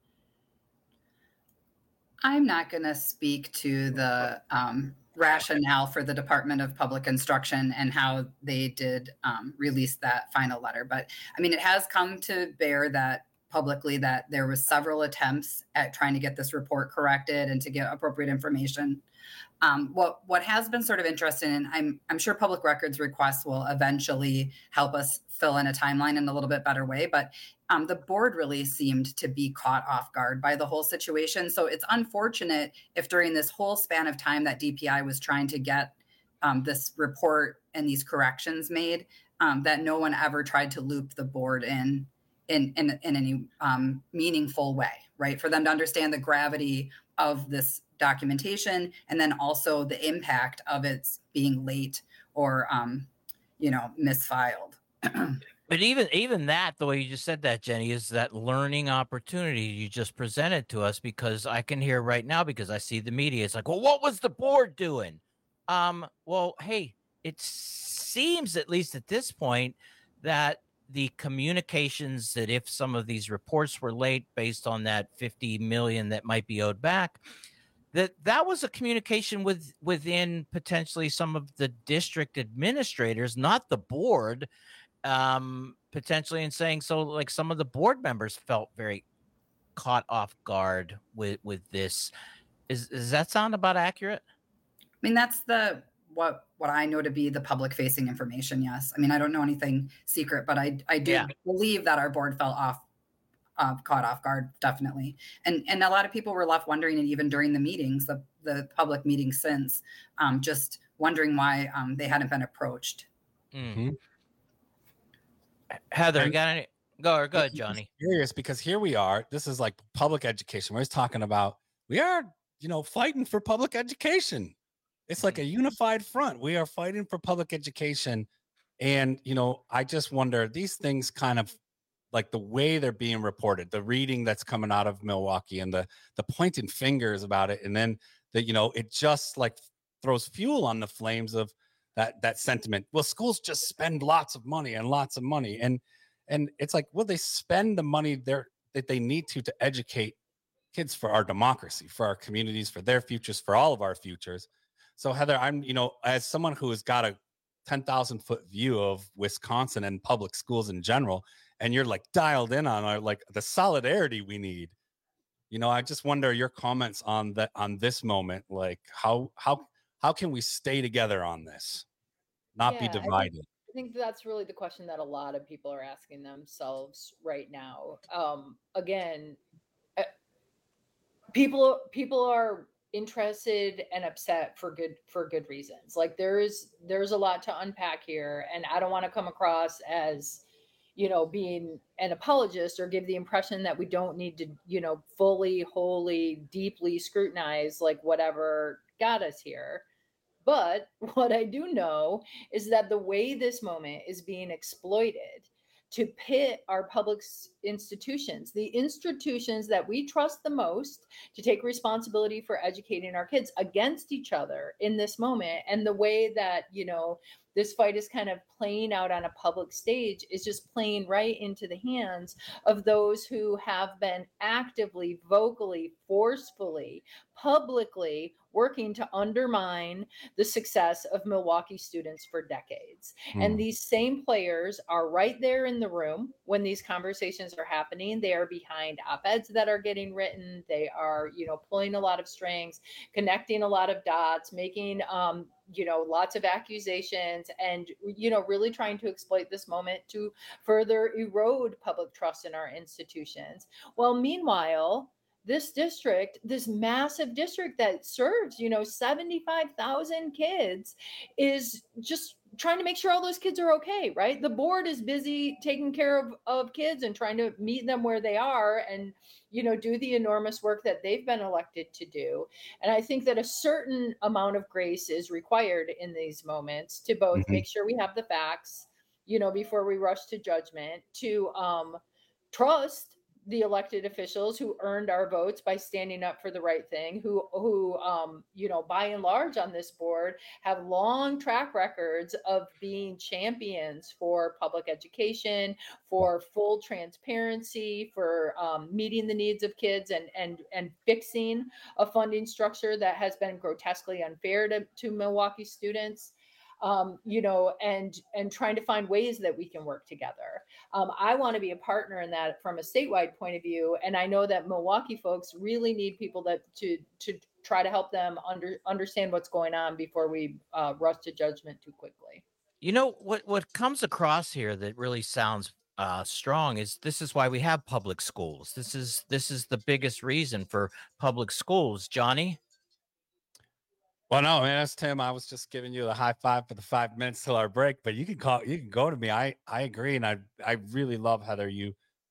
I'm not going to speak to the um, rationale for the Department of Public Instruction and how they did um, release that final letter. But I mean, it has come to bear that publicly that there was several attempts at trying to get this report corrected and to get appropriate information. Um, what what has been sort of interesting, and I'm I'm sure public records requests will eventually help us fill in a timeline in a little bit better way, but um, the board really seemed to be caught off guard by the whole situation. So it's unfortunate if during this whole span of time that D P I was trying to get um, this report and these corrections made, um, that no one ever tried to loop the board in in, in, in any um, meaningful way, right? For them to understand the gravity of this documentation and then also the impact of its being late or, um, you know, misfiled. But even even that, the way you just said that, Jenny, is that learning opportunity you just presented to us, because I can hear right now, because I see the media. It's like, well, what was the board doing? Um, well, hey, it seems, at least at this point, that the communications that if some of these reports were late based on that fifty million that might be owed back, that that was a communication with within potentially some of the district administrators, not the board. Um, potentially in saying so, like some of the board members felt very caught off guard with with this. Is does that sound about accurate? I mean, that's the what what I know to be the public facing information. Yes, I mean, I don't know anything secret, but I I do yeah. believe that our board fell off, uh, caught off guard, definitely. And and a lot of people were left wondering, and even during the meetings, the the public meetings since, um, just wondering why um, they hadn't been approached. Mm-hmm. Heather, And- got any? Go, go ahead, Johnny. Curious, because here we are. This is like public education. We're just talking about, we are, you know, fighting for public education. It's like a unified front. We are fighting for public education. And, you know, I just wonder, these things kind of like the way they're being reported, the reading that's coming out of Milwaukee and the the pointing fingers about it. And then that, you know, it just like throws fuel on the flames of that that sentiment. Well, schools just spend lots of money and lots of money. And and it's like, well, they spend the money there that they need to to educate kids for our democracy, for our communities, for their futures, for all of our futures. So Heather, I'm, you know, as someone who has got a ten thousand foot view of Wisconsin and public schools in general, and you're like dialed in on our, like the solidarity we need. You know, I just wonder your comments on that, on this moment, like how, how, how can we stay together on this? Not Yeah, be I think- divided. I think that's really the question that a lot of people are asking themselves right now. Um, again, uh, people people are interested and upset for good for good reasons. Like there's there's a lot to unpack here, and I don't want to come across as, you know, being an apologist or give the impression that we don't need to, you know, fully, wholly, deeply scrutinize like whatever got us here. But what I do know is that the way this moment is being exploited to pit our public s- institutions, the institutions that we trust the most to take responsibility for educating our kids, against each other in this moment. And the way that, you know, this fight is kind of playing out on a public stage is just playing right into the hands of those who have been actively, vocally, forcefully, publicly working to undermine the success of Milwaukee students for decades. Hmm. And these same players are right there in the room when these conversations are happening. They are behind op-eds that are getting written. They are, you know, pulling a lot of strings, connecting a lot of dots, making, um, you know, lots of accusations, and, you know, really trying to exploit this moment to further erode public trust in our institutions. Well, meanwhile, this district, this massive district that serves, you know, seventy-five thousand kids, is just trying to make sure all those kids are okay, right? The board is busy taking care of, of kids and trying to meet them where they are and, you know, do the enormous work that they've been elected to do. And I think that a certain amount of grace is required in these moments to both Mhm. make sure we have the facts, you know, before we rush to judgment, to um, trust the elected officials who earned our votes by standing up for the right thing, who, who, um, you know, by and large on this board have long track records of being champions for public education, for full transparency, for um, meeting the needs of kids, and and and fixing a funding structure that has been grotesquely unfair to, to Milwaukee students. Um, you know, and and trying to find ways that we can work together. Um, I want to be a partner in that from a statewide point of view, and I know that Milwaukee folks really need people that to to try to help them under understand what's going on before we uh, rush to judgment too quickly. You know what what comes across here that really sounds uh, strong is this is why we have public schools. This is this is the biggest reason for public schools. Johnny? Well, no, man, that's Tim. I was just giving you the high five for the five minutes till our break, but you can call, you can go to me. I, I agree. And I, I really love, Heather, you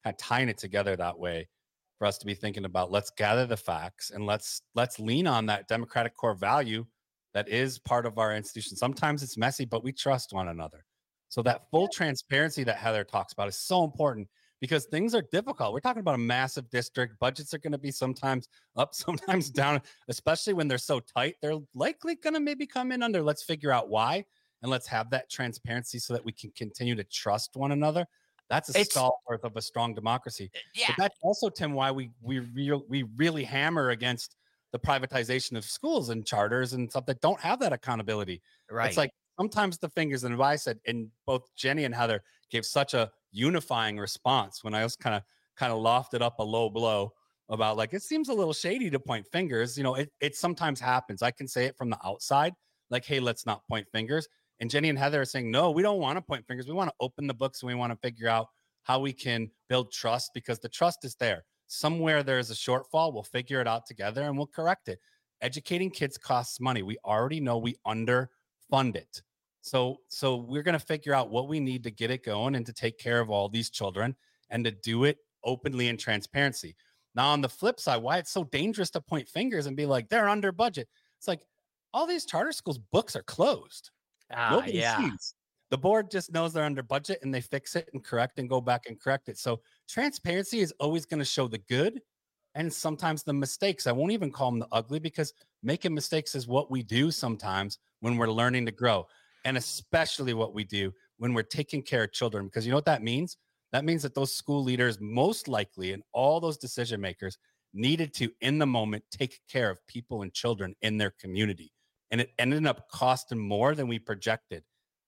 kind of tying it together that way for us to be thinking about, let's gather the facts and let's let's lean on that democratic core value that is part of our institution. Sometimes it's messy, but we trust one another. So that full transparency that Heather talks about is so important because things are difficult. We're talking about a massive district. Budgets are going to be sometimes up, sometimes down, especially when they're so tight. They're likely going to maybe come in under. Let's figure out why, and let's have that transparency so that we can continue to trust one another. That's a stalwart of a strong democracy. Yeah. But that's also, Tim, why we we re- we really hammer against the privatization of schools and charters and stuff that don't have that accountability. Right. It's like sometimes the fingers, and I said, and both Jenny and Heather gave such a unifying response when I was kind of kind of lofted up a low blow about like, it seems a little shady to point fingers. You know, it, it sometimes happens. I can say it from the outside, like, hey, let's not point fingers. And Jenny and Heather are saying, no, we don't want to point fingers. We want to open the books and we want to figure out how we can build trust because the trust is there. Somewhere there's a shortfall. We'll figure it out together and we'll correct it. Educating kids costs money. We already know we underfund it. So, so we're going to figure out what we need to get it going and to take care of all these children and to do it openly and transparency. Now, on the flip side, why it's so dangerous to point fingers and be like, they're under budget. It's like all these charter schools' books are closed. Ah, Nobody yeah. sees. The board just knows they're under budget and they fix it and correct and go back and correct it. So transparency is always going to show the good and sometimes the mistakes. I won't even call them the ugly because making mistakes is what we do sometimes when we're learning to grow. And especially what we do when we're taking care of children, because you know what that means? That means that those school leaders, most likely, and all those decision makers needed to, in the moment, take care of people and children in their community. And it ended up costing more than we projected.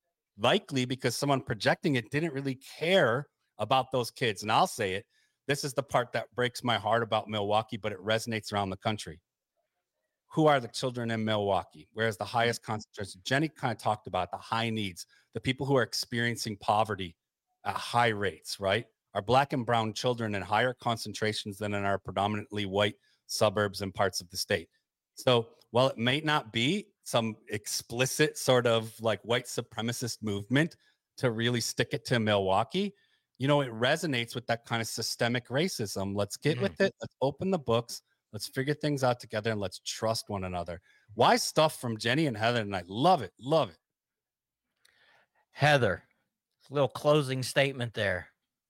Likely because someone projecting it didn't really care about those kids. And I'll say it, this is the part that breaks my heart about Milwaukee, but it resonates around the country. Who are the children in Milwaukee? Where's the highest concentration? Jenny kind of talked about the high needs, the people who are experiencing poverty at high rates, right? Are Black and brown children in higher concentrations than in our predominantly white suburbs and parts of the state. So while it may not be some explicit sort of like white supremacist movement to really stick it to Milwaukee, you know, it resonates with that kind of systemic racism. Let's get mm. with it. Let's open the books. Let's figure things out together and let's trust one another. Wise stuff from Jenny and Heather, and I love it. Love it. Heather, a little closing statement there.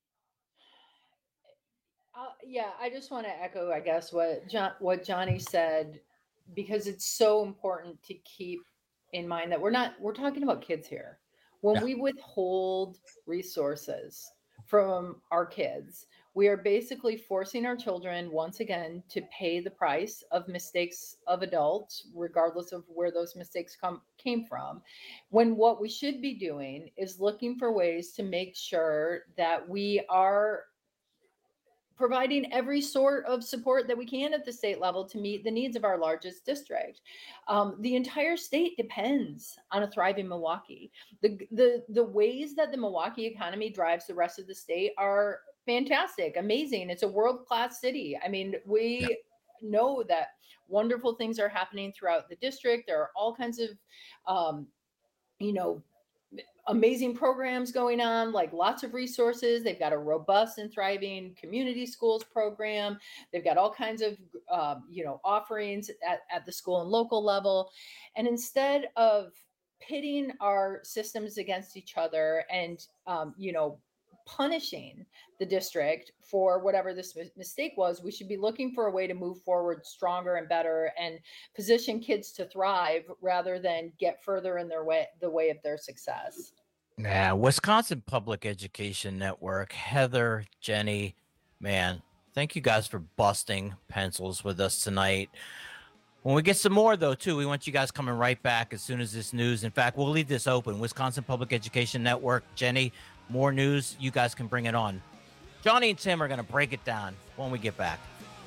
Uh, yeah, I just want to echo, I guess, what John, what Johnny said, because it's so important to keep in mind that we're not, we're talking about kids here. When yeah. we withhold resources from our kids, we are basically forcing our children once again to pay the price of mistakes of adults, regardless of where those mistakes come came from. When what we should be doing is looking for ways to make sure that we are providing every sort of support that we can at the state level to meet the needs of our largest district. Um, the entire state depends on a thriving Milwaukee. The, the, the ways that the Milwaukee economy drives the rest of the state are fantastic, amazing. It's a world-class city. I mean, we yeah. know that wonderful things are happening throughout the district. There are all kinds of, um, you know, amazing programs going on, like lots of resources. They've got a robust and thriving community schools program. They've got all kinds of, um, you know, offerings at, at the school and local level. And instead of pitting our systems against each other and, um, you know, punishing the district for whatever this mistake was, we should be looking for a way to move forward stronger and better and position kids to thrive rather than get further in their way, the way of their success. Yeah, Wisconsin Public Education Network, Heather, Jenny, man, thank you guys for busting pencils with us tonight. When we get some more, though, too, we want you guys coming right back as soon as this news. In fact, we'll leave this open. Wisconsin Public Education Network, Jenny, more news, you guys can bring it on. Johnny and Tim are going to break it down when we get back.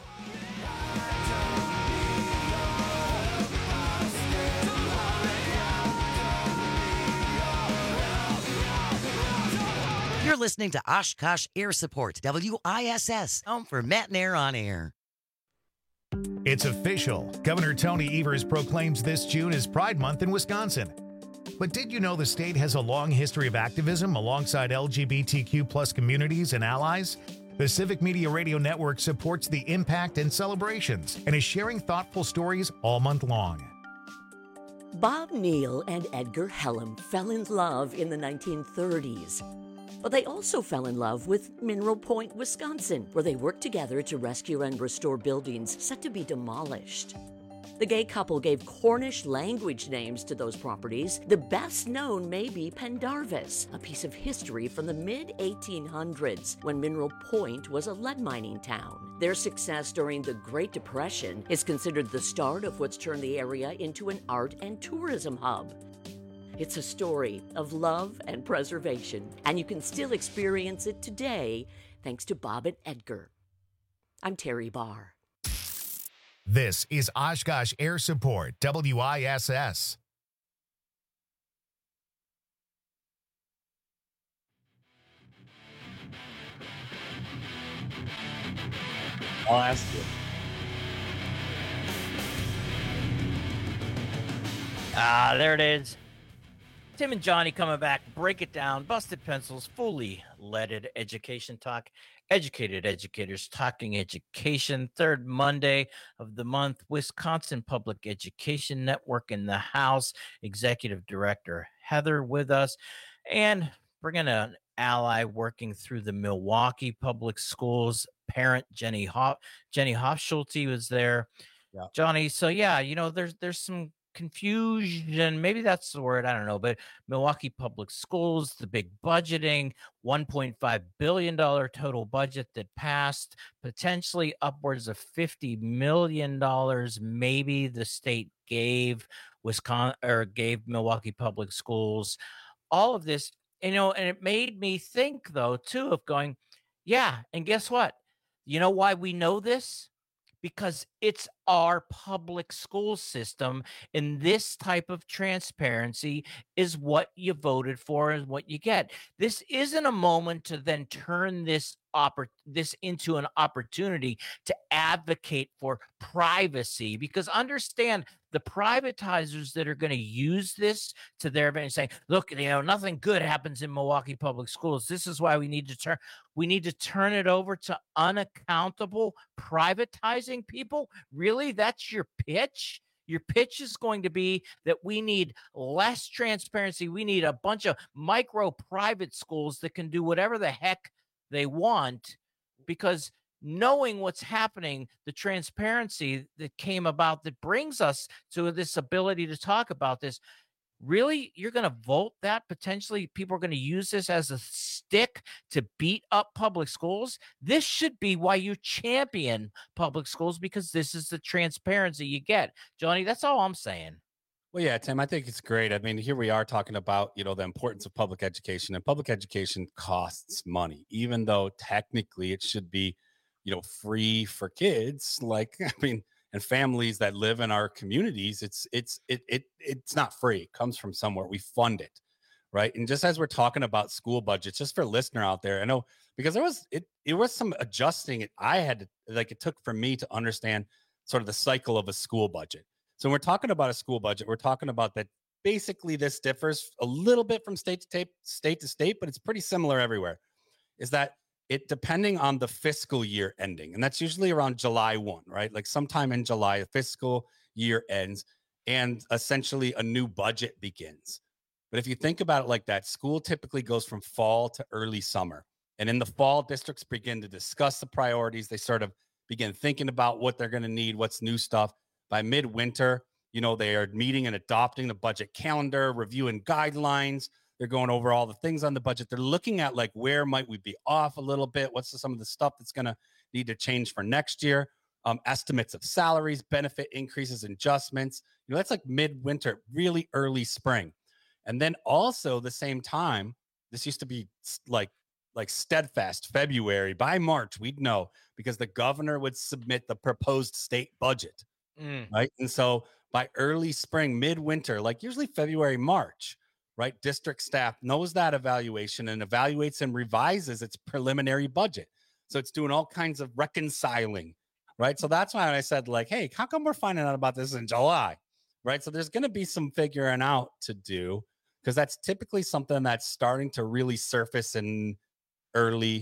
You're listening to Oshkosh Air Support, W I S S, home for Matt and Air on Air. It's official. Governor Tony Evers proclaims this June as Pride Month in Wisconsin. But did you know the state has a long history of activism alongside L G B T Q plus communities and allies? Pacific Media Radio Network supports the impact and celebrations and is sharing thoughtful stories all month long. Bob Neal and Edgar Hellam fell in love in the nineteen thirties. But they also fell in love with Mineral Point, Wisconsin, where they worked together to rescue and restore buildings set to be demolished. The gay couple gave Cornish language names to those properties. The best known may be Pendarvis, a piece of history from the mid eighteen hundreds when Mineral Point was a lead mining town. Their success during the Great Depression is considered the start of what's turned the area into an art and tourism hub. It's a story of love and preservation, and you can still experience it today thanks to Bob and Edgar. I'm Terry Barr. This is Oshkosh Air Support, W I S S. I'll ask you. Ah, there it is. Tim and Johnny coming back, break it down, busted pencils, fully leaded education talk. Educated educators talking education. Third Monday of the month. Wisconsin Public Education Network in the house. Executive Director Heather with us. And bringing an ally working through the Milwaukee Public Schools. Parent Jenny Hoff, Jenny Hofschulte was there. Yeah. Johnny, so yeah, you know, there's there's some confusion, maybe that's the word, I don't know, but Milwaukee Public Schools, the big budgeting, one point five billion dollars total budget that passed, potentially upwards of fifty million dollars maybe the state gave Wisconsin or gave Milwaukee Public Schools. All of this, you know, and it made me think though too of going, yeah, and guess what? You know why we know this? Because it's our public school system, and this type of transparency is what you voted for and what you get. This isn't a moment to then turn this oppor- this into an opportunity to advocate for privacy, because understand the privatizers that are going to use this to their advantage, saying, look, you know, nothing good happens in Milwaukee Public Schools. This is why we need to turn we need to turn it over to unaccountable privatizing people. Really? That's your pitch? Your pitch is going to be that we need less transparency. We need a bunch of micro private schools that can do whatever the heck they want, because knowing what's happening, the transparency that came about that brings us to this ability to talk about this, really, you're going to vote that potentially people are going to use this as a stick to beat up public schools? This should be why you champion public schools, because this is the transparency you get. Johnny, that's all I'm saying. Well, yeah, Tim, I think it's great. I mean, here we are talking about, you know, the importance of public education, and public education costs money, even though technically it should be, you know, free for kids. Like, I mean, and families that live in our communities, it's, it's, it, it, it's not free. It comes from somewhere. We fund it. Right. And just as we're talking about school budgets, just for a listener out there, I know because there was, it, it was some adjusting it I had to, like, it took for me to understand sort of the cycle of a school budget. So when we're talking about a school budget, we're talking about that basically this differs a little bit from state to state, state to state, but it's pretty similar everywhere, is that it depending on the fiscal year ending. And that's usually around July first, right? Like sometime in July, a fiscal year ends and essentially a new budget begins. But if you think about it like that, school typically goes from fall to early summer. And in the fall, districts begin to discuss the priorities. They sort of begin thinking about what they're going to need, what's new stuff. By midwinter, you know, they are meeting and adopting the budget calendar, reviewing guidelines. They're going over all the things on the budget. They're looking at, like, where might we be off a little bit? What's the, some of the stuff that's going to need to change for next year? Um, estimates of salaries, benefit increases, adjustments. You know, that's like midwinter, really early spring. And then also the same time, this used to be like, like steadfast February. By March, we'd know, because the governor would submit the proposed state budget. Mm. Right. And so by early spring, midwinter, like usually February, March, right, district staff knows that evaluation and evaluates and revises its preliminary budget. So it's doing all kinds of reconciling. Right. So that's why I said, like, hey, how come we're finding out about this in July? Right. So there's going to be some figuring out to do, because that's typically something that's starting to really surface in early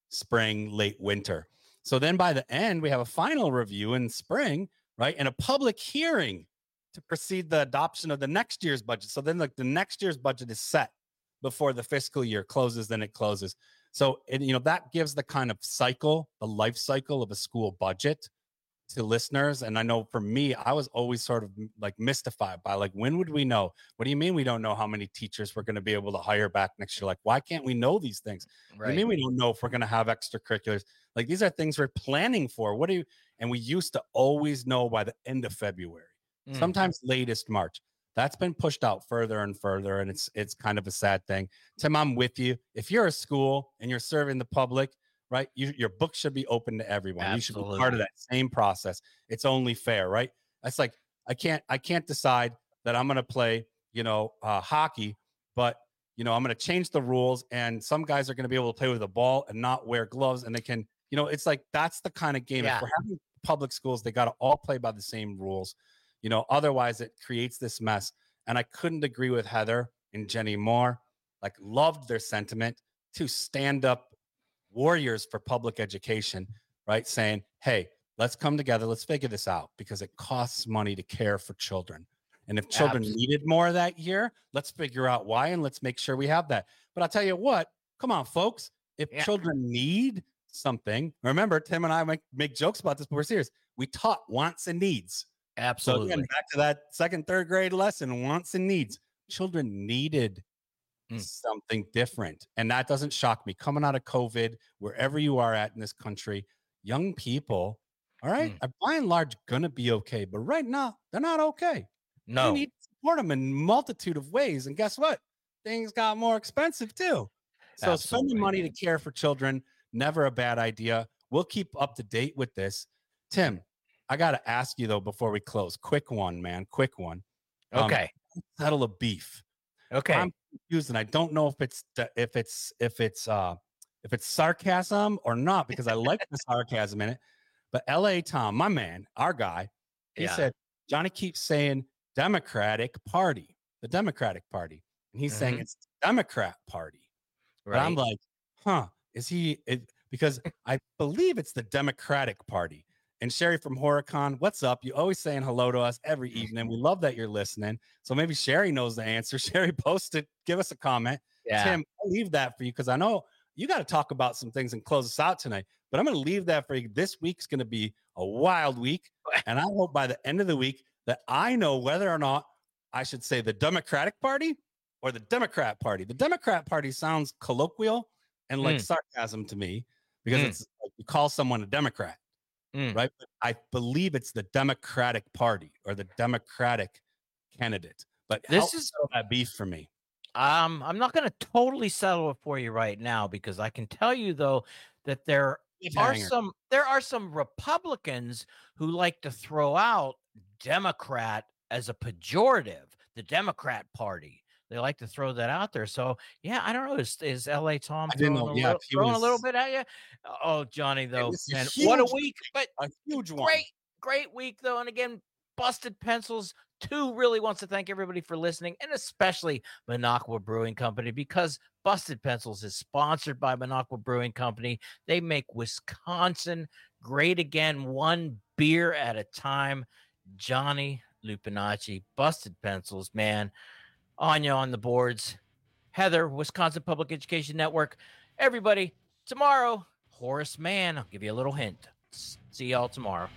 spring, late winter. So then by the end, we have a final review in spring, right? And a public hearing to proceed the adoption of the next year's budget. So then like the next year's budget is set before the fiscal year closes, then it closes. So, it, you know, that gives the kind of cycle, the life cycle of a school budget to listeners. And I know for me, I was always sort of like mystified by like, when would we know? What do you mean we don't know how many teachers we're going to be able to hire back next year? Like, why can't we know these things? Right. What do you mean we don't know if we're going to have extracurriculars? Like, these are things we're planning for. What do you, and we used to always know by the end of February, mm. sometimes latest March. That's been pushed out further and further. And it's, it's kind of a sad thing. Tim, I'm with you. If you're a school and you're serving the public, right? You, your book should be open to everyone. Absolutely. You should be part of that same process. It's only fair, right? That's like, I can't, I can't decide that I'm going to play, you know, uh, hockey, but, you know, I'm going to change the rules and some guys are going to be able to play with a ball and not wear gloves. And they can, you know, it's like, that's the kind of game. Yeah. If we're having public schools, they got to all play by the same rules, you know, otherwise it creates this mess. And I couldn't agree with Heather and Jenny more. Like, loved their sentiment to stand up warriors for public education, right? Saying, hey, let's come together. Let's figure this out because it costs money to care for children. And if children Absolutely. needed more that year, let's figure out why and let's make sure we have that. But I'll tell you what, come on, folks. If yeah. children need something, remember, Tim and I make, make jokes about this, but we're serious. We taught wants and needs. Absolutely. So again, back to that second, third grade lesson, wants and needs. Children needed something different. And that doesn't shock me. Coming out of COVID, wherever you are at in this country, young people, all right, mm. are by and large going to be okay. But right now, they're not okay. No. We need to support them in a multitude of ways. And guess what? Things got more expensive too. So Absolutely. spending money to care for children, never a bad idea. We'll keep up to date with this. Tim, I got to ask you, though, before we close, quick one, man, quick one. Okay. Um, settle a beef. Okay. I'm confused, and I don't know if it's if it's if it's uh if it's sarcasm or not because I like the sarcasm in it. But L A Tom, my man, our guy, he yeah. said Johnny keeps saying Democratic Party, the Democratic Party, and he's mm-hmm. saying it's the Democrat Party. Right. But I'm like, huh? Is he? It, because I believe it's the Democratic Party. And Sherry from Horicon, what's up? You always saying hello to us every evening. We love that you're listening. So maybe Sherry knows the answer. Sherry, post it. Give us a comment. Yeah. Tim, I'll leave that for you because I know you got to talk about some things and close us out tonight. But I'm going to leave that for you. This week's going to be a wild week. And I hope by the end of the week that I know whether or not I should say the Democratic Party or the Democrat Party. The Democrat Party sounds colloquial and like mm. sarcasm to me because mm. it's like you call someone a Democrat. Mm. Right. But I believe it's the Democratic Party or the Democratic candidate. But this is that beef for me. Um, I'm not going to totally settle it for you right now because I can tell you, though, that there are some there are some Republicans who like to throw out Democrat as a pejorative, the Democrat Party. They like to throw that out there. So, yeah, I don't know. Is, is L A Tom throwing, a, yeah, little, throwing was, a little bit at you? Oh, Johnny, though. Man, huge, what a week. But a huge one. Great, great week, though. And again, Busted Pencils two really wants to thank everybody for listening, and especially Minocqua Brewing Company, because Busted Pencils is sponsored by Minocqua Brewing Company. They make Wisconsin great again, one beer at a time. Johnny Lupinacci, Busted Pencils, man. Anya on the boards, Heather, Wisconsin Public Education Network. Everybody, tomorrow, Horace Mann. I'll give you a little hint. See y'all tomorrow.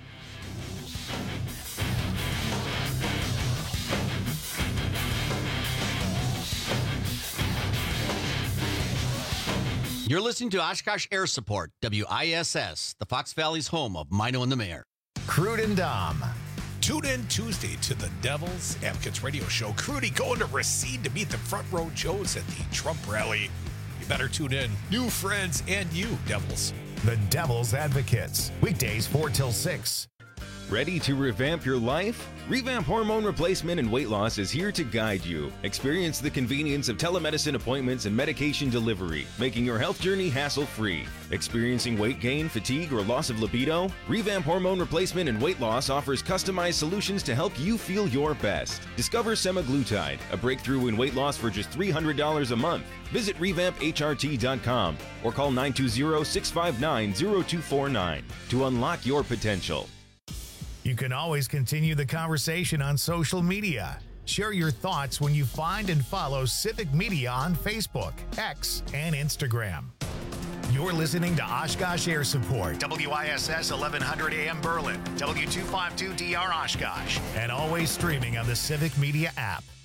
You're listening to Oshkosh Air Support, W I S S, the Fox Valley's home of Mino and the Mayor. Crude and Dom. Tune in Tuesday to the Devils Advocates Radio Show. Crudy going to Racine to meet the Front Row Joes at the Trump rally. You better tune in. New friends and you, Devils. The Devils Advocates. Weekdays four till six. Ready to revamp your life? Revamp Hormone Replacement and Weight Loss is here to guide you. Experience the convenience of telemedicine appointments and medication delivery, making your health journey hassle-free. Experiencing weight gain, fatigue, or loss of libido? Revamp Hormone Replacement and Weight Loss offers customized solutions to help you feel your best. Discover semaglutide, a breakthrough in weight loss for just three hundred dollars a month. Visit revamp H R T dot com or call nine two zero, six five nine, zero two four nine to unlock your potential. You can always continue the conversation on social media. Share your thoughts when you find and follow Civic Media on Facebook, X, and Instagram. You're listening to Oshkosh Air Support, W I S S eleven hundred A M Berlin, W two fifty-two D R Oshkosh, and always streaming on the Civic Media app.